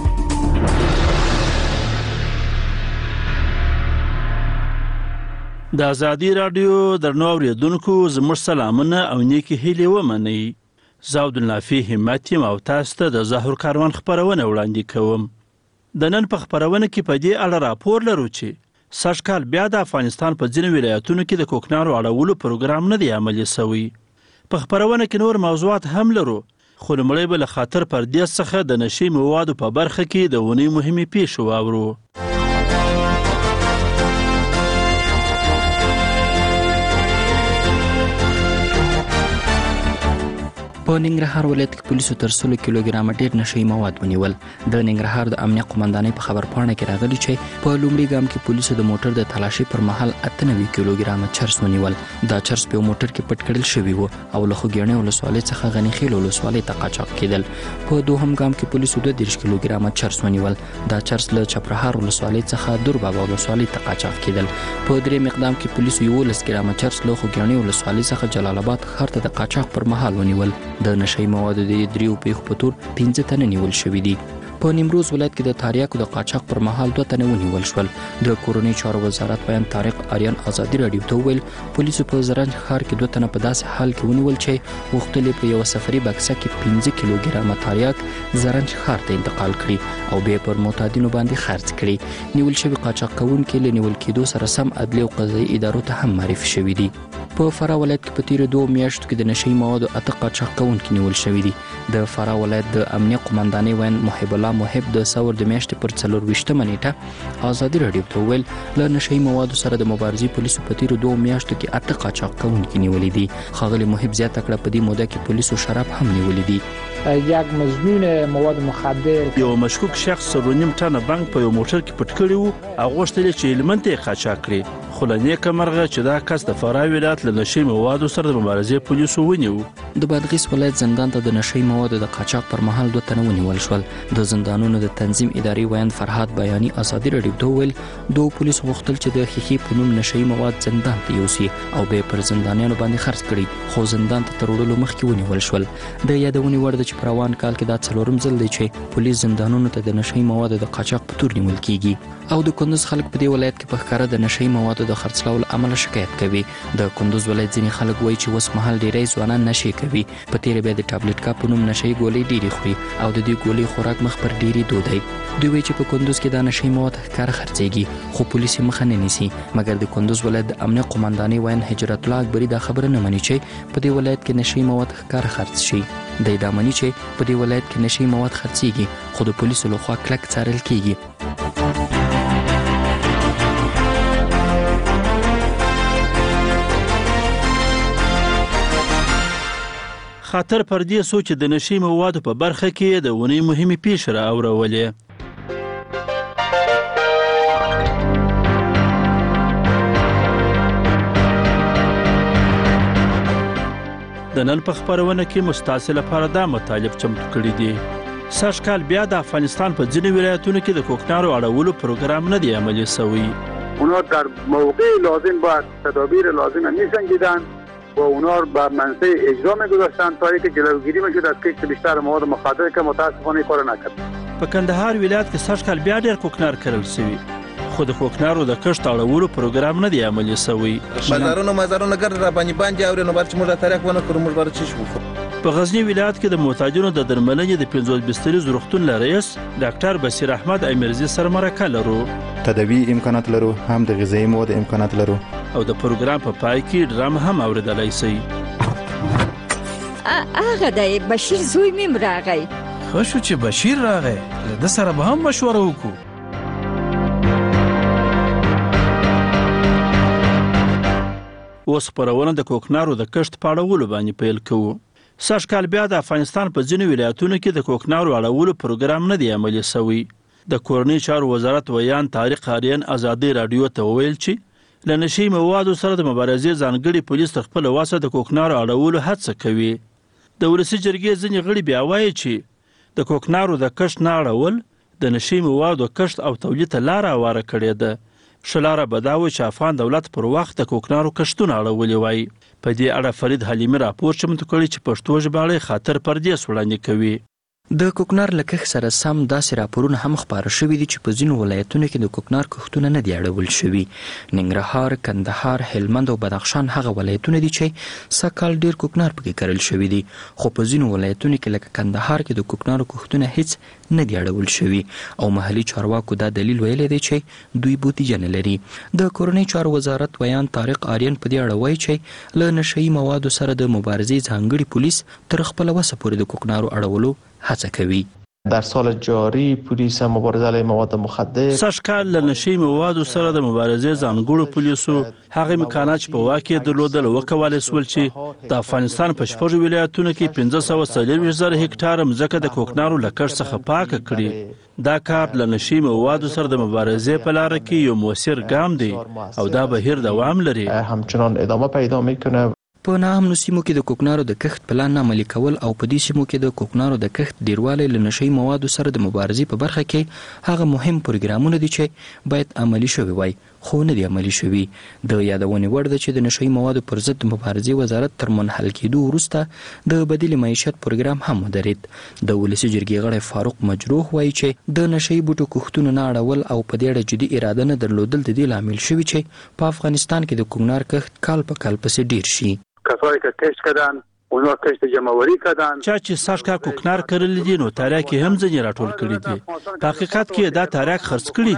د آزادي رادیو درنو اوریدونکو زموږ سلامونه او نیکی هیلې ومنئ. زه عبدالنافي همت یم او تاسو ته د زهرو کاروان خپرونه وړاندې کوم. د نن په خپرونه کې په دې اړه راپور لرو چې سږ کال بیا د افغانستان په ځینو ولایتونو کې د کوکنارو اړولو پروګرام نه دی عملي شوی. په خپرونه کې نور موضوعات هم لرو خو لومړی به له خاطر پردیس څخه د نشي موادو په برخه کې د اونۍ مهمې پیښې واورو. په ننګرهار ولایت کې پولیسو تر 100 کیلوګرام ډیر نشي مواد ونیول. د ننګرهار د امنیت قومندانۍ په خبرپاڼه کې راغلي چې په لومړي ګام کې پولیسو د موټر د تلاشي پر مهال 98 کیلوګرام چرس ونیول. دا چرس په موټر کې پټ کړل شوی وو او له خوګیڼې ولسوالۍ څخه غنی خیل ولسوالۍ ته قاچاق کېدل. په دوهم ګام کې پولیسو 32 کیلوګرام چرس ونیول. دا چرس له چپرهار ولسوالۍ څخه دوربابا ولسوالۍ ته قاچاق کېدل. په دریم اقدام کې پولیسو 11 ګرام چرس له خوګیڼې ولسوالۍ څخه جلال آباد ښار ته د قاچاق پر مهال ونیول. د نشي موادو د دریو پیښو په تور 15 تنه نیول شوي دي. په نیمروز ولایت کې د تاریاکو د قاچاق پر مهال 2 تنه ونیول شول. د کورنۍ چارو وزارت بیان طارق آریان آزادي رادیو ته ویل پولیسو په زرنج ښار کې 2 تنه په داسې حال کې ونیول چې وختلې په یو سفري بکسه کې 15 کیلوګرام تاریاک زرنج ښار ته انتقال کړي او بیا پر معتادینو باندې خرڅ کړي. نیول شوي قاچاق کوونکي له نیول کېدو سره سم عدلي او قضایي ادارو ته هم معرفي شوي دي. په فراه ولایت کې په تیرو 2 میاشتو کې د نشي موادو 8 قاچاق کوونکي نیول شوي دي. د فراه ولایت د امنیه قومندانۍ وین محب الله محب د ثور د میاشتې پر 24مه نیټه ازادي راډیو ته ویل له نشي موادو سره د مبارزې پولیسو په تیرو 2 میاشتو کې 8 قاچاق کوونکي نیولې دي. ښاغلي محب زیاته کړه په دې موده کې پولیسو شراب هم نیولې دي. یک مزنون مواد مخدر یو مشکوک شخص 7.5 ټنه بانک په یو موټر کې پټ کړی وو او غوښتل چې هلمند ته قاچاق کړي. خو له نیکه مرغه چې دا کس د فراه ولایت له نشي موادو سره د مبارزې پولیسو ونیو. د بادغیس ولایت زندان ته د نشي موادو د قاچاق پر مهال 2 تنه ونیول شول. د زندانونو د تنظیم اداري ویاند فرهاد بیاني ازادي راډیو ته ویل دوه پولیسو غوښتل چې د خيخي په نوم نشي مواد زندان ته یوسي او به پر زندانیانو باندې خرڅ کړي خو زندان ته تر وړلو مخکې ونیول شول. د یادونې وړ د چې روان کال کې دا 4م ځل دی چې پولیس زندانونو ته د نشي موادو د قاچاق په تور نیول کیږي. او د کندوز خلک په دې ولایت کې په ښکاره د نشي موادو د خرڅلاو له امله شکایت کوي. د کندوز ولایت ځینې خلک وایي چې اوس مهال ډیری ځوانان نشي کوي. په تیر بیا د ټابلیټ کا په نوم نشي ګولۍ ډیری خوري او د دې ګولۍ خوراک مخ پر ډیری دود دی. دوی وایي چې په کندوز کې دا نشي مواد ښکاره خرڅېږي خو پولیس مخه نه نیسي. مګر د کندوز ولایت د امنیه قومندانۍ وین هجرت الله اکبري دا خبره نه مني چې په دې ولایت کې نشي مواد ښکاره خرڅ شي. د دا مني چې په دې ولایت کې نشي مواد خرڅېږي خو د پولیسو لخوا کلک څارل کیږي. خاطر پر دې سوچ د نشي موادو په برخه کې د ونې مهمه پیښه را اورولې. د نن په خبرونه کې مستعصل لپاره دا مطالب چمتو کړي دي. سږ کال بیا د افغانستان په ځینې ولایتونو کې د کوکنارو اړولو پروګرام نه دی عملي شوی. اونا در موقع لازم باید تدابیر لازم می‌سنجیدند و اونا بر منصه اجرا می‌گذاشتند تا اینکه جلوگیری می‌شد از کشت بیشتر مواد مخدر که متاسفانه کار نکرد. په کندهار ولایت کې سږ کال بیا ډېر کوکنار کرل شوي خو د کوکنارو د کښت اړولو پروګرام نه دی عملي شوی. مزارونه ګر را باندې او نو بر چې موږ تاریخ ونه کړو موږ بر چی شو. په غزنی ولایت کې د محتاجانو د درملنې د 50 بسترې روغتون رئیس ډاکټر بصیر احمد امیرزي سره مرکه لرو. تداوی امکانات لرو هم د غذایی مواد امکانات لرو او د پروګرام په پای کې ډرام هم اوریدلای شي. هغه د بشیر زوی مې راغی. خو شو چې بشیر راغی د سره به هم مشوره وکړو. اوس خبرونه د کوکنارو د کښت په اړولو باندې پیل کوو. سږ کال بیا د افغانستان په ځینو ولایتونو کې د کوکنارو اړولو پروګرام نه دی عملي شوی. د کورنۍ چارو وزارت ویان طارق آریان ازادي راډیو ته ویل چې له نشي موادو سره د مبارزې ځانګړي پولیس تر خپل واسه د کوکنارو اړولو هڅه کوي. د ولسي جرګې ځینې غړي بیا وایي چې د کوکنارو د کښت نه اړول د نشي موادو کښت او تولید ته لاره هواره کړې ده. شلاره بداوي چې افغان دولت پر وخت د کوکنارو کښتونه اړولي وای. په دې اړه فرید حلیمي راپور چمتو کړی چې پښتو ژباړې خاطر پردیس وړاندې کوي. د کوکنار لکه سره سم داسې راپورونه هم خبره شوي دي چې په ځینو ولایتونو کې د کوکنار کښتونه نه دي اړول شوي. ننګرهار، کندهار، هلمند او بدخشان هغه ولایتونه دي چې سږ ډیر کوکنار پکې کرل شوي دي خو په ځینو ولایتونو کې لکه کندهار کې د کوکنارو کښتونه هیڅ نه دي اړول شوي او محلي چارواکو دا دلیل ویلی دی چې دوی بودیجه نه لري. د کورنۍ چارو وزارت ویان طارق آریان په دې اړه وایي چې له نشهیي موادو سره د مبارزې ځانګړي پولیس تر خپله وسه پورې د کوکنارو اړولو هڅه کوي. در سال جاری پلیس مبارزه علیه مواد مخدر سږ کال له نشي موادو سره د مبارزې ځانګړو پولیسو هغه امکانات چې په واقع درلودل وکولای شول چې د افغانستان په 6 ولایتونو کې 540,000 هکټار ځمکه د کوکنارو له کښت څخه پاکه کړي. دا کار له نشي موادو سره د مبارزې په لار کې یو مؤثر ګام دی او دا بهیر دوام لري. همچنان ادامه پیدا میکنه. په ناامنو سیمو کې د کوکنارو د کښت پلان عملي کول او په دې سیمو کې د کوکنارو د کښت ډیروالی له نشهیي موادو سره د مبارزې په برخه کې هغه مهم پروګرامونه دي چې باید عملي شوي وای خو نه دي عملي شوي. د یادونې وړ ده چې د نشهیي موادو پر ضد د مبارزې وزارت تر منحل کېدو وروسته د بدیل معیشت پروګرام هم ودرېد. د ولسي جرګې غړی فاروق مجروح وایي چې د نشهیي بوټو کښتونه نه اړول او په دې اړه جدي اراده نه درلودل د دې لامل شوي چې په افغانستان کې د کوکنار کښت کال په کال پسې ډیر شي. کسایی که کشت کردن اونا کشت جمعوری کردن. چا چې سږ کال کوکنار کرلی دي نو تاریخ هم ځینې راټول کړي دي. په حقیقت کې دا تاریخ خرڅ کړي دي.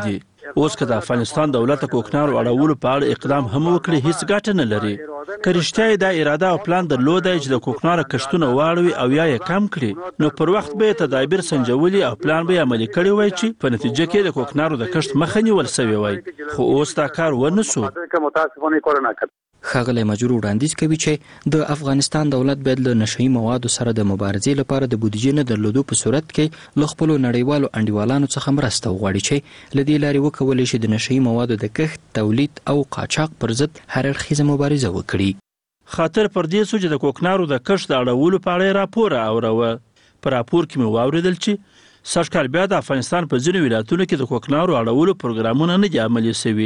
اوس که د افغانستان دولت کوکنارو اړولو په اړه اقدام هم وکړي هیڅ ګټه نه لري. که رښتیا دا اراده او پلان درلودی چې د کوکنارو کښتونه واړوي او یا یې کم کړي نو پر وخت به تدابیر سنجولي او پلان به عملي کړی وای چې په نتیجه کې د کوکنارو د کښت مخه نیول سوی وای، خو اوس دا کار ونه سو. ښاغلی مجور وړاندیز کوي چې د افغانستان دولت باید له نشهیي موادو سره د مبارزې لپاره د بودیجې نه درلودو په صورت کې له خپلو نړیوالو انډیوالانو څخه مرسته وغواړي چې له دې لارې وکولی شي د نشهیي موادو د کښت، تولید او قاچاق پر ضد هر اړخیزه مبارزه وکړي. خاطر پر دې سو چې د کوکنارو د کښت د اړولو په اړه راپور اوروه. په راپور کې مې واورېدل چې سږ کال بیا د افغانستان په ځینو ولایتونو کې د کوکنارو اړولو پروګرامونه نه دي عملي سوي.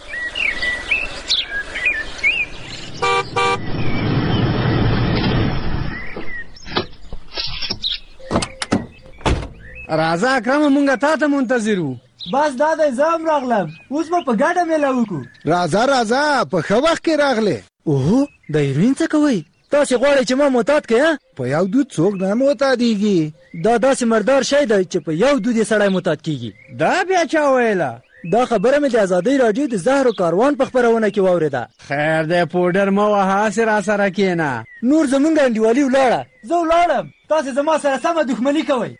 راځه اکرم مونږه تا ته منتظر وو. بس دا د زم راغلم، اوس به په ګډه میله وکړو. راځه په ښه وخت کې راغلې. اوهو د هیروین څه کوئ؟ تاسې غواړئ چې ما معتاد کړئ؟ په یو دود څوک نه معتادېږي. دا داسې مردار شی دی چې په یو دود یې سړی معتاد کېږي. دا بیا چا ویله؟ دا خبره مې د ازادۍ راډیو د زهرو کاروان په خپرونه کې واورېده. خیر دی پوډر مه وهه، هسې راسره کښېنه. نور زمونږ انډیوالي ولاړه. زه ولاړم، تاسې زما سره سمه دښمني کوئ.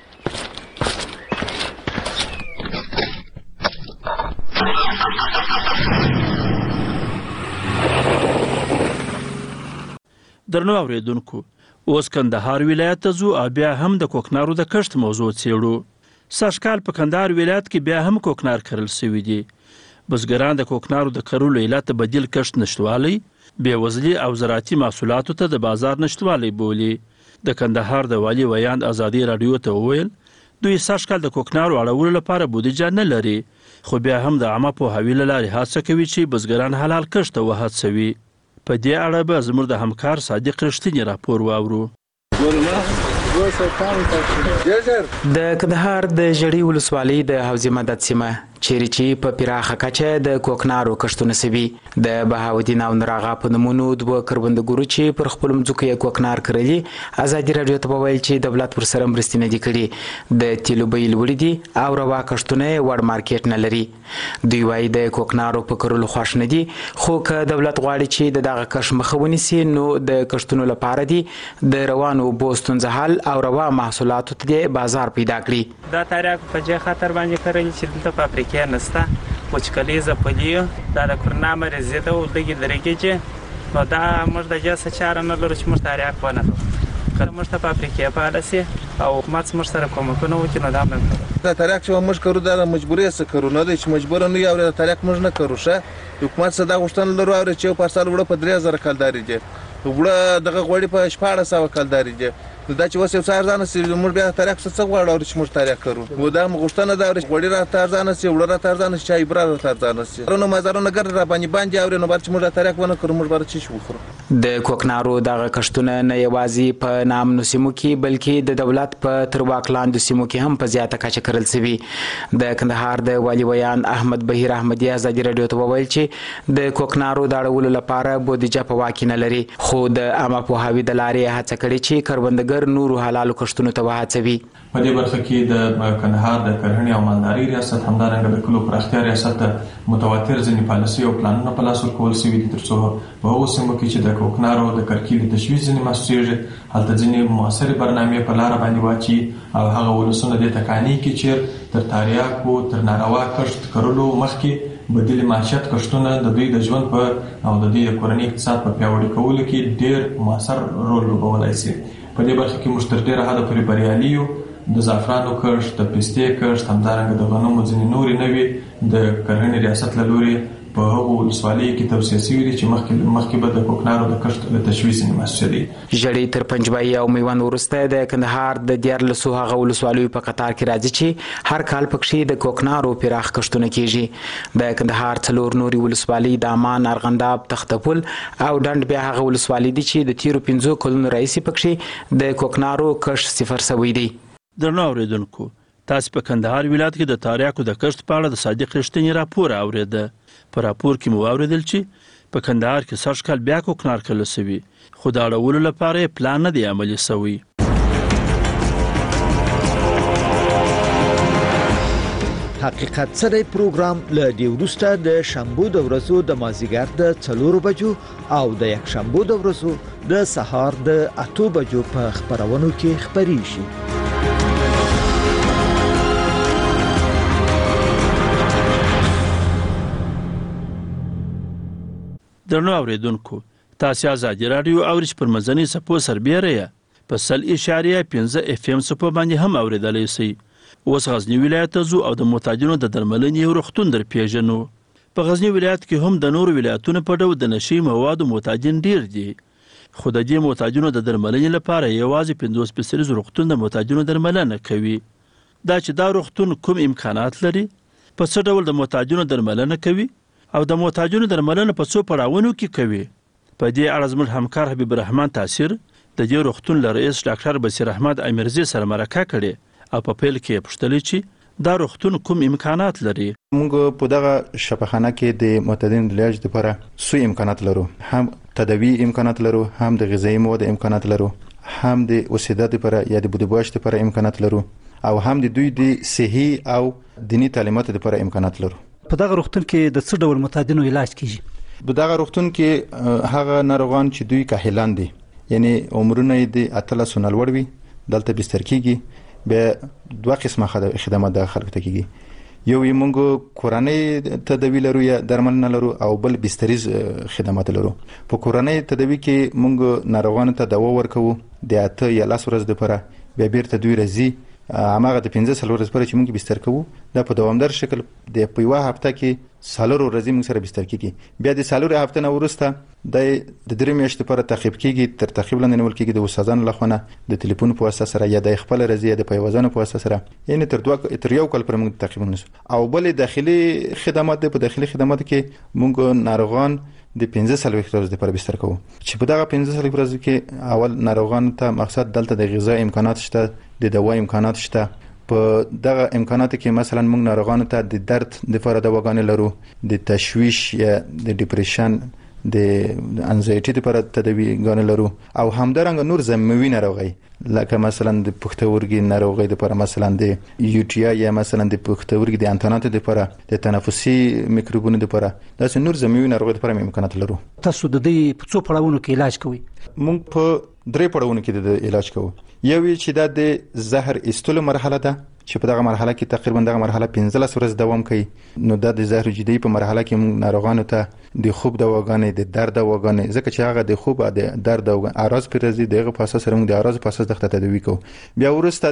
درنو اوریدونکو، اوس کندهار ولایت ته ځو او بیا هم د کوکنارو د کښت موضوع څیړو. سږ کال په کندهار ولایت کې بیا هم کوکنار کرل سوي دي. بزګران د کوکنارو د کرلو علت بدیل کښت نشتوالی، بېوزلي او زراعتي محصولاتو ته د بازار نشتوالی بولي. د کندهار د والي ویاند ازادي راډیو ته وویل دوی سږ کال د کوکنارو اړولو لپاره بودیجه نه لري، خو بیا هم د عامه پوهاوي له لارې هڅه کوي چې بزګران حلال کښت ته وهڅوي. په دې اړه به زموږ د همکار صادق رښتینی راپور واورو. د کندهار د ژړۍ ولسوالۍ د حوضې مدد سیمه چیرې چې په پراخه کچه د کوکنارو کښتونه سوي، د بهاودین او نور آغا په نومونو دوه کروندګرو چې پر خپلو مځکو یې کوکنار کرلي ازادي راډیو ته وویل چې دولت ورسره مرستې نه دي کړي. د تیلو بیې لوړې دي او روا کښتونه یې وړ مارکیټ نه لري. دوی وایي د کوکنارو په کرلو خوښ نه دي، خو که دولت غواړي چې د دغه کښت مخه ونیسي نو د کښتونو لپاره دي د روانو اوبو ستونزه حل او روا محصولاتو ته بازار پیدا کړي. دا تاریخ په دې خاطر باندې کرلي چې دلته فابریکې نشته، وچکالي پلیو دا د کرونا مرض ده او لږې لرې چې نو دا موږ د دې څه چاره نه لرو چې موږ تاریخ ونه کړو. کله موږ ته فابریکې فعاله سي او حکومت موږ سره کومکونه وکړي نو دا موږ دا تاریخ چې موږ کوو دا مجبوري څه کوو، نه دی چې مجبور نه یو د تاریخ موږ نه کوو. ښه حکومت څه دا غوښتنه لرو او چې په سال وړه په 3000 کلداري دي، وړه دغه غوړي په 1400 کلداري دي. دا چې وسه څار ځان سي موږ بیا تاریخ څه غواړو چې موږ تاریخ کوو. و دا غوښتنه دا غوړي را تار ځان سي، وړه را تار ځان سي، چای برا را تار ځان سي. نو مزارونه ګر را باندې او نو بل چې موږ تاریخ ونه کوو موږ بر چی شو خورو. د کوکنارو دغه کښتونه نه یوازې په نامنو سیمو کې بلکې د دولت په تر واک لاندې سیمو کې هم په زیاته کچه کرل سوي. د کندهار د والي ویاند احمد بهیر احمدي ازادي راډیو ته وویل چې د کوکنارو د اړولو لپاره بودیجه په واک نه لري، خو د عامه پوهاوي د لارې هڅه کړې چې کروندګر نورو حلالو کښتونو ته وهڅوي. په دې برخه کې د کندهار د کرهڼې او مالدارۍ ریاست همدارنګه د کلو پراختیا ریاست متواتر ځینې پالیسۍ او پلانونه په لاس ورکول سوي دي ترڅو په هغو سیمو کې چې د کوکنارو د کرکیلې تشویش ځینې محسوسېږي هلته ځینې مؤثرې برنامې په لاره باندې واچي او هغه ولسونه دې ته قانع کړي چې تر تریاکو تر ناروا کښت کرلو مخکې بدیل معیشت کښتونه د دوی د ژوند په او د دوی د کورنۍ اقتصاد په پیاوړي کولو کې ډېر مؤثر رول لوبولی شي. په دې برخه کې موږ تر ډېره حده پورې بریالي یو. د زعفرانو کښت، د پستې کښت، همدارنګه د غنمو ځینې نورې نوې د کرهڼې ریاست له لورې په هغو ولسوالیو کې توصیه شوي دي چې مخکې به د کوکنارو د کښت د تشویش ځینې محسوسېدې. ژړۍ تر پنجبایي او میوند وروسته د کندهار د 14 هغه ولسوالیو په قطار کې راځي چې هر کال پکښې د کوکنارو پراخ کښتونه کېږي. د کندهار 4 نورې ولسوالۍ دامان، ارغنداب، تختپل او ډنډ بیا هغه ولسوالۍ دي چې د تیرو 5 کلونو راهیسې پکښې د کوکنارو کښت صفر شوی دی. درنو اوریدونکو، تاسو په کندهار ولایت کې د تاریاکو د کښت په اړه د صادق رښتینی راپور اوریده. په راپور کې مو واوریدل چې په کندهار کې سږ کال بیا کوکنار کرل سوي، خو د اړولو لپاره یې پلان نه دی عملي سوی. حقیقت څه دی پروګرام له دې وروسته د شنبو د ورځو د مازیګر د 4 بجو او د یک شنبو د ورځو د سهار د 8 بجو په خبرونو کې خبري شي. درنو اوریدونکو تاسو آزاد رادیو اورچ پر مزنی سپو سربیره په 100.5 FM سپو باندې هم اوریدلای شئ. اوس غزنی ولایت زو او د محتاجینو د درملنې یو رختون در پیژنو. په غزنی ولایت کې هم د نور ولایتونو په ډول د نشي موادو محتاجین ډیر دي. خو د دې محتاجینو د درملنې لپاره یوازې 50% رختون د محتاجینو درملنه کوي. دا چې دا رختون کوم امکانات لري، په څه ډول د محتاجینو درملنه کوي او د محتاجینو درملنه په څو پړاوونو کې کوي. په دې اړه زموږ همکار حبیب الرحمن تاثیر د دې رختون له رئیس ډاکټر بصیر احمد امیرزی سره مرکه کړې او په پیل کې پوښتنه چې دا رختون کوم امکانات لري. موږ په دغه شفاخانه کې د معتادین د علاج لپاره څو امکانات لرو. هم تداوی امکانات لرو، هم د غذایی مواد امکانات لرو، هم د اوسیدات لپاره یا د بودیجه لپاره امکانات لرو، او هم د دوی د صحي او دینی تعلیمات لپاره امکانات لرو. په دغه روغتون کې د څه ډول معتادینو علاج کیږي؟ په دغه روغتون کې هغه ناروغان چې دوی کاهلان دي، یعنی عمرونه د 18 سال لوړ وي، دلته بستر کیږي. به دوه قسمه خدمات د خلکو ته کیږي. یو یې موږ کورنۍ تداوی لرو یا درملنه لرو، او بل بستریز خدمات لرو. په کورنۍ تداوی کې موږ ناروغانو ته دوا ورکو د 8 یا 10 ورځې لپاره، بیا بیرته دوی راځي. هغه د 15 سال ورځې لپاره چې موږ بستر کوو، دا په دوامدار شکل د په یو هفته کې سالور ورځې موږ سره بستر کیږي. بیا د سالور هفته نه وروسته د 3 میاشتې لپاره تعقیب کیږي. تر تعقیب لاندې نیول کیږي د استادانو لخوا د ټلیفون په واسطه سره یا د خپل رضی د پیوازانو په واسطه سره، یعنی تر یو کال پر موږ تعقیب ونیسو. او بل داخلي خدمات په داخلي خدمات کې موږ ناروغان د 15 سال ورځې لپاره بستر کوو. چې په دغه 15 سال ورځې کې اول ناروغان ته مقصد دلته د غذا امکانات شته، د دوا امکانات شته. په دغه امکاناتو کې مثلا موږ ناروغانو ته د درد لپاره دواګانې لرو، د تشویش یا د ډیپریشن، د انزایټي لپاره تداویګانې لرو، او همدارنګه نور ضمیموي ناروغي لکه مثلا د پښتورګي ناروغي لپاره، مثلا د UTI یا مثلا د پښتورګي د انتاناتو لپاره، د تنفسي میکروبونو لپاره، دا څه نور ضمیموي ناروغي لپاره امکانات لرو. تاسو د دې په څو پړاوونو کې علاج کوئ؟ موږ په 3 پړاوونو کې د علاج کوو. یو چې دا د زهر ایستلو مرحله ده، چې په دغه مرحله کې تقریبا دغه مرحله 15 ورځې دوام کوي. نو دا د زهر جدي په مرحله کې موږ ناروغانو ته د خوب دواګانې، د درد دواګانې، ځکه چې هغه د خوب او د درد او اعراض پر ځای دغه په اساس موږ د اعراض په اساس د تداوی کوو. بیا ورسته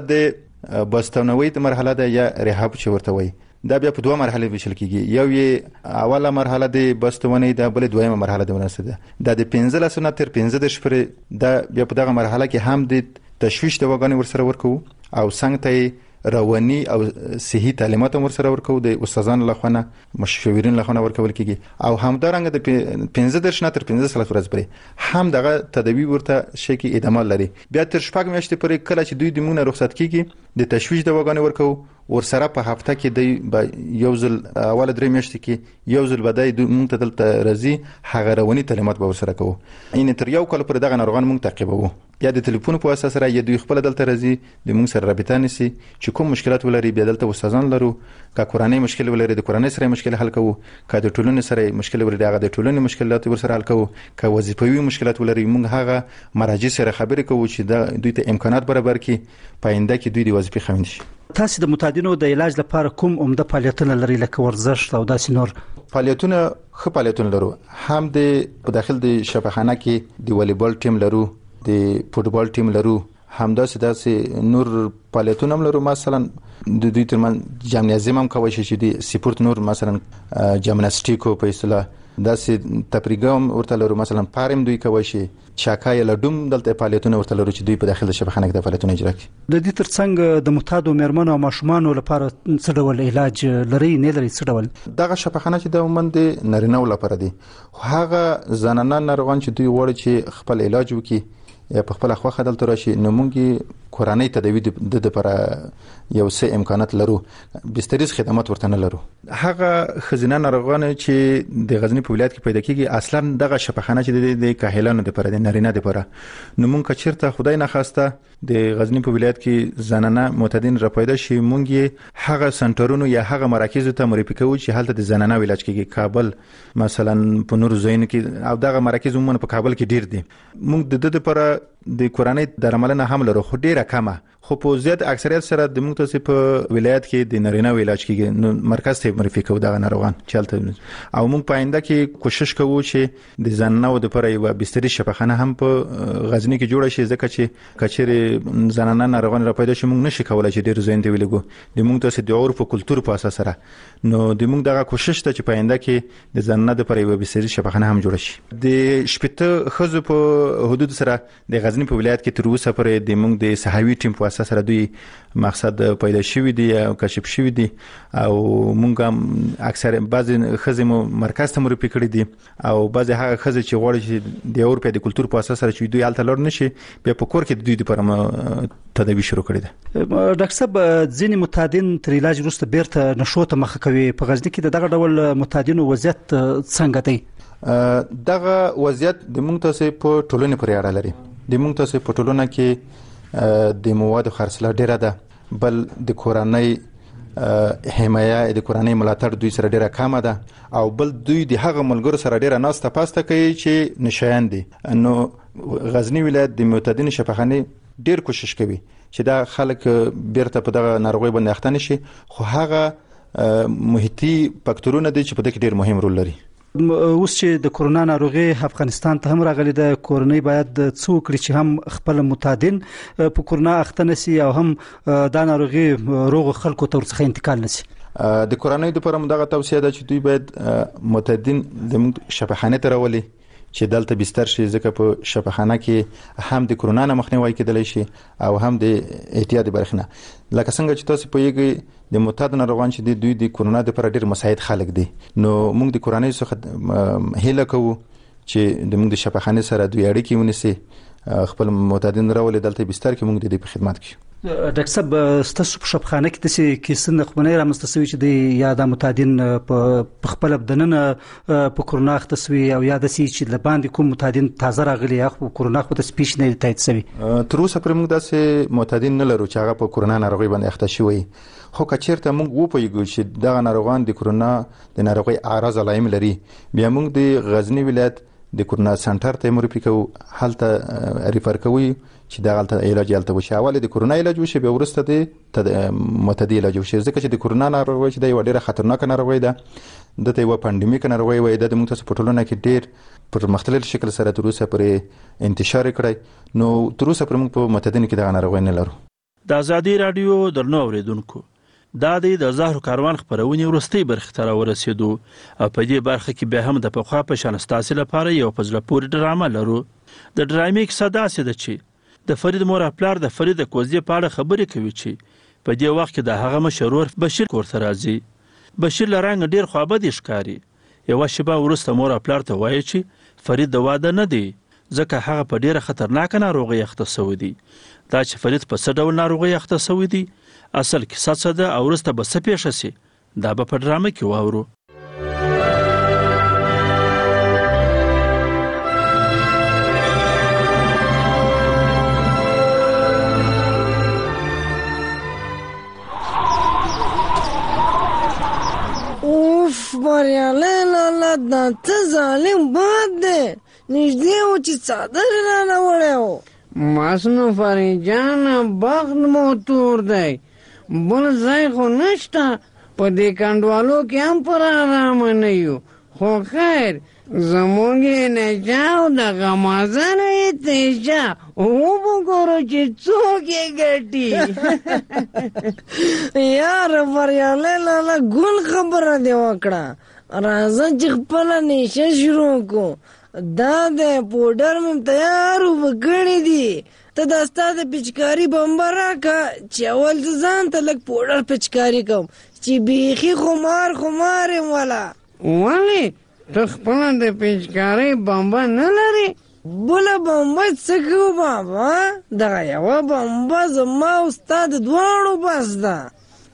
د بستونوي مرحله ده یا ریهاب چې ورته وایي. دا بیا په 2 مرحله ویشل کیږي. یو یې اوله مرحله د بستونی ده، بل دویمه مرحله د ونسه ده. دا د 15 نه تر 15 پورې دا بیا په دغه مرحله کې هم د تشویش دواګانې ورسره ورکو، او څنګه ته رواني او صحي تعلیمات ورسره ورکو، د استادانو لخوا مشاورین لخوا ورکول کیږي. او همدارنګه د 15 نه تر 15 سال ورځې پورې هم دغه تداوی ورته شي کې ادامه لري. بیا تر 6 میاشتې پورې کله چې دوی د موږ رخصت کیږي، د تشویش دواګانې ورکو. ورسره په هفته کې د یو ځل اول 3 میاشتې کې یو ځل بدای د موږ ته دلته راځي، هغه رواني تعلیمات به ورسره کوو. یعنی تر یو کال پورې دغه ناروغان موږ تعقیبوو، یا د ټلیفون په واسطه سره یا دوی خپل دلته راځي، د موږ سره رابطه نیسي. چې کوم مشکلات ولري بیا دلته استادان لرو، که کورنۍ مشکل ولري د کورنۍ سره مشکل حل کوو، که د ټولنې سره مشکل ولري هغه د ټولنې مشکلات ورسره حل کوو، که وظیفوي مشکلات ولري موږ هغه مراجع سره خبرې کوو چې دا دوی ته امکانات برابر کړي په آینده کې دوی د وظیفې خوندي شي. تاسو د معتادینو د علاج لپاره کوم عمده فعالیتونه لري، لکه ورزش او داسې نور فعالیتونه؟ خو فعالیتونه لرو. هم د داخل د شفاخانه کې د والیبال ټیم لرو، د فوتبال ټیم لرو، همداسې نور فعالیتونه هم لرو. مثلا د دوی ترمن جمنازیم هم کوي چې د سپورت نور مثلا جمناستیکو په اصطلاح داسې تفریګام ورته لرو. مثلا پارم دوی کوي چې چاکای لډوم دلته فعالیتونه ورته لرو چې دوی په داخل د شفاخانه کې د فعالیتونه اجرا کوي. د دې ترڅنګ د معتادو مېرمنو او ماشومانو لپاره څه ډول علاج لري نه لري؟ څه ډول دغه شفاخانه چې د عموما د نارینه لپاره دي، هغه زنانه ناروغان چې دوی غواړي چې خپل علاج وکړي یا په خپل خوخه دلته راشي، نو موږ کورنۍ تداوی د لپاره یو څه امکانات لرو، بستریز خدمات ورته نه لرو. هغه خزینه ناروغان چې د غزنی په ولایت کې پیدا کیږي اصلا دغه شفاخانه چې د کاهلانو لپاره د نارینه لپاره، نو مونږ چیرته خدای نه خواسته د غزنی په ولایت کې زنانه معتادین را پیدا شي، مونږ هغه سنټرونو یا هغه مراکز ته معرفي کوو چې هلته د زنانه علاج کیږي. کابل مثلا په نور ځایونو کې او دغه مراکز عموما په کابل کې ډیر دي. مونږ د لپاره د کورنۍ درملنه هم لرو خو ډیره کمه، خو په زیات اکثریت سره د موږ ته په ولایت کې د نارینه علاج کیږي، نو مرکز ته معرفي کوو دغه ناروغان چلته، او موږ په آینده کې کوشش کوو چې د زنانو لپاره یو بستري شفاخانه هم په غزنی کې جوړه شي، ځکه چې کچېره زنانه ناروغان را پیدا شي موږ نشي کولای چې ډیر ځین ته ویلګو د موږ ته د عرف او کلچر په اساس سره، نو د موږ دغه کوشش ته چې په آینده کې د زنانه لپاره یو بستري شفاخانه هم جوړه شي. د شپته خزو په حدود سره د غزنی په ولایت کې تر اوسه پورې د موږ د صحوي ټیم په اساس سره دوی مقصد پیدا شوی دی او کشف شوی دی، او مونږ هم اکثر بعضی خزمو مرکز ته معرفي کړی دي، او بعضی هغه خزې چې غواړي چې د اورپیا د کلچر په اساس سره چې دوی الته لور نشي بیا په کور کې دوی لپاره تداوی شروع کړی دی. ډاکټر صاحب ځینې معتادین تر علاج وروسته بیرته نشو ته مخه کوي، په غزنی کې دغه ډول معتادینو وضعیت څنګه دی؟ دغه وضعیت د موږ ته په ټولنې پورې اړه لري. د موږ ته په ټولنه کې د موادو خرڅلاو ډیره ده، بل د کورنۍ حمایه د کورنۍ ملاتړ دوی سره ډیره کمه ده، او بل دوی د هغه ملګرو سره ډیره ناسته پاسته کوي چې نشایان دي. نو غزنی ولایت د معتادین شفاخانه ډیر کوشش کوي چې دا خلک بیرته په دغه ناروغي باندې اخته نشي، خو هغه محیطي فاکتورونه دي چې په دې کې ډیر مهم رول لري. اوس چې د کورونا ناروغي افغانستان ته هم راغلي د کورنۍ باید څو کړي چې هم خپل معتادین په کورونا اخته نشي او هم دا ناروغي روغ خلکو ته ورڅخه انتقال نشي. د کورنۍ لپاره دغه توصیه ده چې دوی باید معتادین د شفاخانه ته راولي چې دلته بستر شي، ځکه په شفاخانه کې هم د کورونا نه مخنیوي کېدلی شي او هم د احتیاط برخنه. لکه څنګه چې تاسو پوهیږئ د معتاد ناروغان چې دوی د کورونا لپاره ډیر مساعد خلک دي، نو موږ د کورنۍ څخه هیله کوو چې د موږ د شفاخانه سره دوی اړیکې ونیسي، خپل معتادین راولي دلته بستر کې موږ د دې په خدمت کې. ډاکټر صاحب ستاسو په شفاخانه کې د څه کیسه خبرونه رامنځته شوي چې د یا د معتادین په خپل بدننه په کورونا اخته شوي او یا د سې چې لباندې کوم معتادین تازه راغلي یا په کورونا خو د سپیش نه تایید شوي؟ تر اوسه پر موږ داسې معتادین نه لرو چې هغه په کورونا ناروغي باندې اخته شوي، خو کچیرته موږ وپوهیږو چې دغه ناروغان د کورونا د ناروغي اعراض علائم لري، بیا موږ د غزنی ولایت د کورونا سنټر ته معرفي کوو، هلته ریفر کوي چې دا غلطه علاج یالته وشي. اول د کورونا علاج وشي بیا ورسته د معتدي علاج وشي، ځکه چې د کورونا ناروغي چې د ډیره خطرناک ناروغي ده، د یو پاندیمیک ناروغي وای د موږ ته په ټولنه کې ډیر پر مختلف شکل سره تر اوسه پرې انتشار کړی، نو تر اوسه پر موږ په معتدین کې د ناروغي نه لرو. د ازادي رادیو درنو اوریدونکو دا د زهرو کاروان خبرونه ورستي برخه ته ورسېدو، او په دې برخه کې به هم د پخوا په شان ستاسو لپاره یو فزله پوری ډرامه لرو. د ډرامې کیسه داسې ده چې د فرید مور خپل د فرید کوزي په اړه خبرې کوي چې په دې وخت کې د هغه مشرور بشیر کور ته راځي. بشیر لرنګ ډیر خوابدي ښکاری، یو شپه ورسته مور خپل ته وایي چې فرید د واده نه دی ځکه هغه په ډیره خطرناک ناروغي اخته شوی دی. دا چې فرید په څه ډول ناروغي اخته شوی دی اصل کیسه څه ده او ورسته به څه پیښه شي دا به په ډرامه کې واورو. اوف بریالی لالا دا ته ظالم باد دی، نږدې و چې څادر رانه وړی و. ماسنو فرید جانه بخت مو تور دی، بل ځای خو نشته، په دې کنډوالو کې هم پر آرامه نه یو، خو خیر زموږ یې نجا او د غمازن یې تیجا وګورو چې څوک یې ګټي. یار بریالی لالا ګل خبره دې وکړه، راځه چې خپله نیشه شروع کو. دا د پوډر مې تیار وکړی دي، ته دا ستا د پچکاري بمبه راکه چې اول زه ځان ته لږ پوډر پچکاري کوم چې بیخي خمار یم والا. ولې ته خپله د پچکارۍ بمبه نه لرې؟ بله بمبه څه کوو بابا؟ دغه یوه بمبه زما او ستا د دواړو بس ده.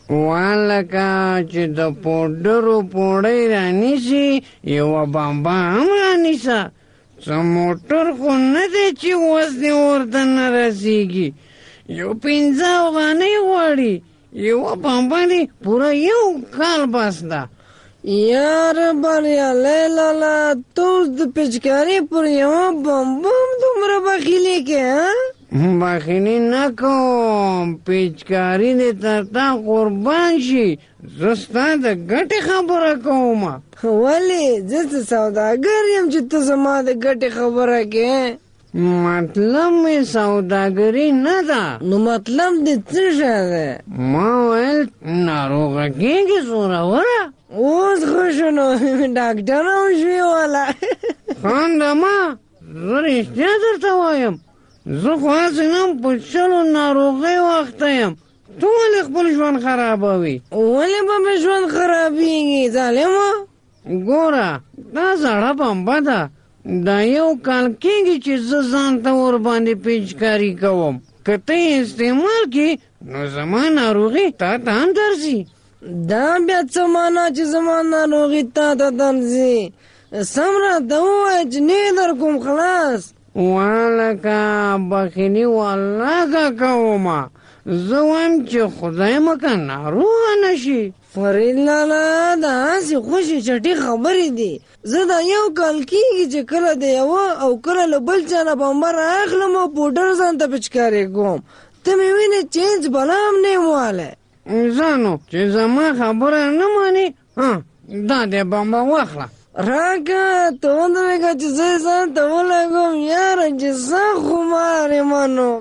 والکه چې د پوډرو پوړی رانیسي یوه بمبه هم رانیسه. څه موټر خو نه دی چې وزن ورته نه رسیږي. یو 15 افغانۍ غواړي. یوه بمبه دی پوره 1 کال بس ده. یاره بریالی لالا ته اوس د پیچکاري پر یوه بمبه هم دومره بخیلې کې بخیلي نه کوم. پیچکاري دې تر تا قربان شي. زه ستا د ګټې خبره کوم. ولې زه څه سوداګر یم چې ته زما د ګټې خبره کې؟ مطلب مې سوداګري نه ده. نو مطلب دې څه شی دی؟ ما ویل ناروغه کېږي زوروره. اوس ښه شو نو ډاکټر هم شوې والا. خانده ما زه رښتیا درته وایم زه خو هسې نم په 40 ناروغۍ وخته یم. ته ولې خپل ژوند خرابوي؟ ولې به مې ژوند خرابېږي ظالمه؟ ګوره دا زړه بمبه ده. دا 1 کال کېږي چې زه ځان ته ورباندې پیچکاري کوم. که ته یې استعمال کړې نو زما ناروغي تا ته هم درځي. دا بیا څه معنا چې زما ناروغي تا ته درځي؟ سم راته ووایه چې نه در کوم خلاص. والکه بخیلي والله کومه. زه وایم چې خدای مکه ناروغه نشي. فرید لالا دا هسې خوشې چټي خبرې دي. زه دا 1 کال کېږي چې کله د یوه او کله له بل چا نه بمبه رااخلم او پوډر ځان ته پیچکاري کوم. ته مې وینې چینج بلا هم نه یم والی. ځانو چې زما خبره نه ماني دا دې بمبه واخله. راکه ته ودرېږه چې زه یې ځان ته ولګوم یاره چې سخت خمار یم نو.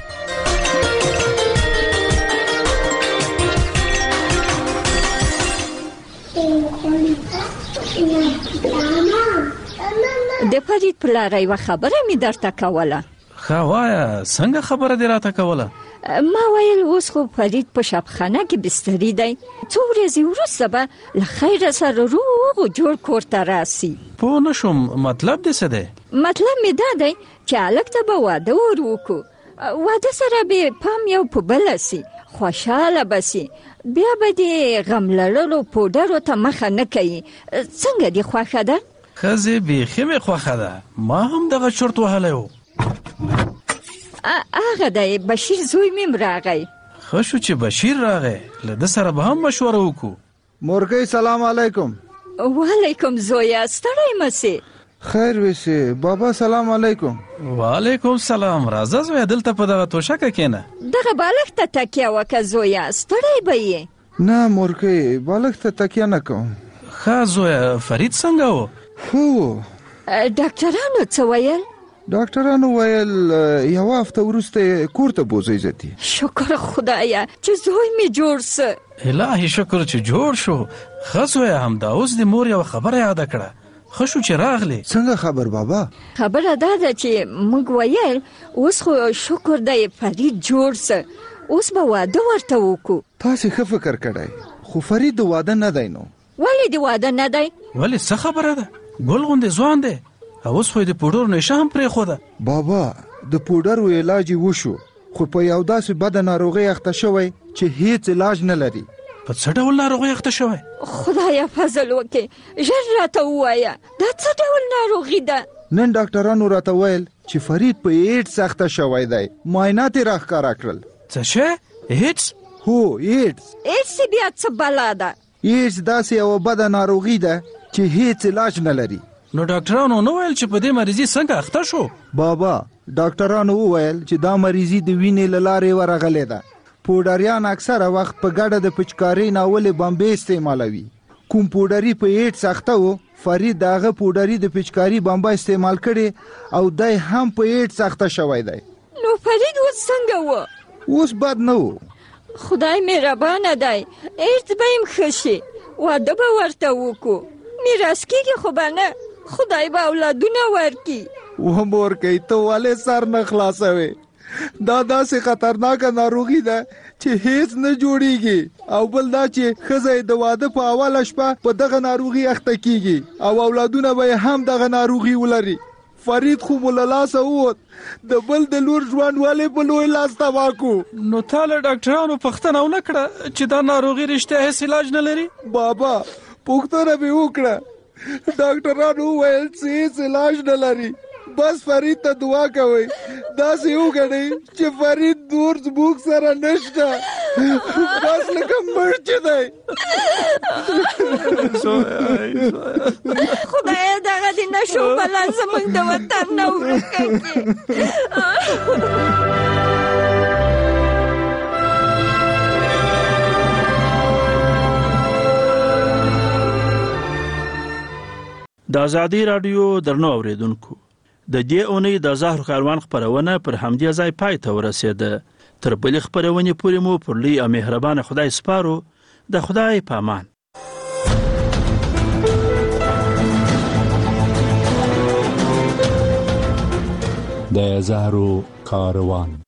د فرید پلاره یوه خبره مې درته کوله. ښه وایه څنګه خبره دې راته کوله؟ ما ویل اوس خو فرید په شبخانه کې بستري دی. 2 ورځې وروسته به له خیره سره روغ و جوړ کور ته راسي. پوه نه شوم مطلب دې څه دی؟ مطلب مې دا دی چې هلک ته به واده ور وکړو. واده سره به پام یو په بله سي. خوشحاله به سي. بیا به دې غم لرلو پوډرو ته مخه نه کوي. څنګه دې خوښه ده؟ ښځې بیخي مې خوښه ده. ما هم دغه چرت وهلی و. هغه دی بشیر زوی مې راغی. ښه شو چې بشیر راغی. له ده سره به هم مشوره وکړو. مورګۍ سلام علیکم. وعلیکم زویا ستړی مه سې. خیر وسې بابا سلام علیکم. وعلیکم سلام. راځه زویا دلته په دغه توشکه کښېنه. دغه بالښت ته تکیه وکړه زویا ستړی به یې. نه مورګۍ بالښت ته تکیه نه کوم. ښه زویا فرید څنګه و؟ ښه و. ډاکټرانو څه ویل؟ ډاکټرانو ویل 1 هفته وروسته کور ته بوځئ زتي. شکر خدایا چې زوی مې جوړ سه. الهي شکر چې جوړ شو. ښه زویا همدا اوس د مور یوه خبره یاده کړه. ښه شو چې راغلی. څنګه خبر بابا؟ خبره دا ده چې موږ ویل اوس خو شکر دی فرید جوړ سه. اوس به واده ورته وکړو. تاسې ښه فکر کړی خو فرید د واده نه دی نو. ولې د واده نه دی؟ ولې څه خبره ده؟ ګل غوندې ځوان دی. اوس خو یې د پوډرو نشه هم پرېښوده. بابا د پوډرو علاج وشو خو په یو داسې بده ناروغۍ اخته شوی چې هیڅ علاج نه لري. په څه ډول ناروغۍ اخته شوی؟ خدایا فضل وکړي ژر راته ووایه دا څه ډول ناروغي ده؟ نن ډاکټرانو راته ویل چې فرید په ایډز اخته شوی دی. معاینات یې راښکاره کړل. څه شی؟ ایډز؟ هو ایډز. ایډز بیا څه بلا ده؟ ایډز داسې یوه بده ناروغي ده چې هیڅ علاج نه لري. نو ډاکټرانو نه ویل چې په دې مریضي څنګه اخته شو؟ بابا ډاکټرانو وویل چې دا مریضي د وینې له لارې ورغلې ده. پوډریان اکثره وخت په ګډه د پیچکارۍ ناولې بمبې استعمالوي. کوم پوډري په ایډز اخته و فرید دغه پوډري د پیچکاري بمبه استعمال کړي او دای هم په ایډز اخته شوی دی. نو فرید اوس څنګه و؟ اوس بد نه و. خدای مهربانه دی. ایډز به یې ښه شي. واده به ورته وکړو. میراث کېږي خو به نه. خدای به اولادونه ورکړي. و مورکۍ ته ولې سر نه خلاصوې؟ دا داسې خطرناکه ناروغي ده چې هیڅ نه جوړیږي. او بل دا چې ښځه د واده په اوله شپه په دغه ناروغي اخته کیږي او اولادونه به هم دغه ناروغي ولري. فرید خو مو له لاسه ووت د بل د لور ژوند ولې په لوی لاس تباه کو نو تا له ډاکټرانو پوښتنه ونه کړه چې دا ناروغي رښتیا هیڅ علاج نه لري؟ بابا پوښتنه مې وکړه ډاکټرانو وویل چې هیڅ علاج نه لري بس فرید ته دعا کوئ داسې وګڼئ چې فرید نور زموږ سره نشته بس لکه مړ چې دی خدایه دغه د نشو بلا زموږ د وطن نه ورکه کړي. د ازادي راډیو درنو اوریدونکو د دې اونۍ د زهر کاروان خبرونه پر همدې ځای پای ته ورسېده. تر بلې خبرونې پورې مو پر لوی او مهربان خدای سپارو. د خدای پامان. د زهر کاروان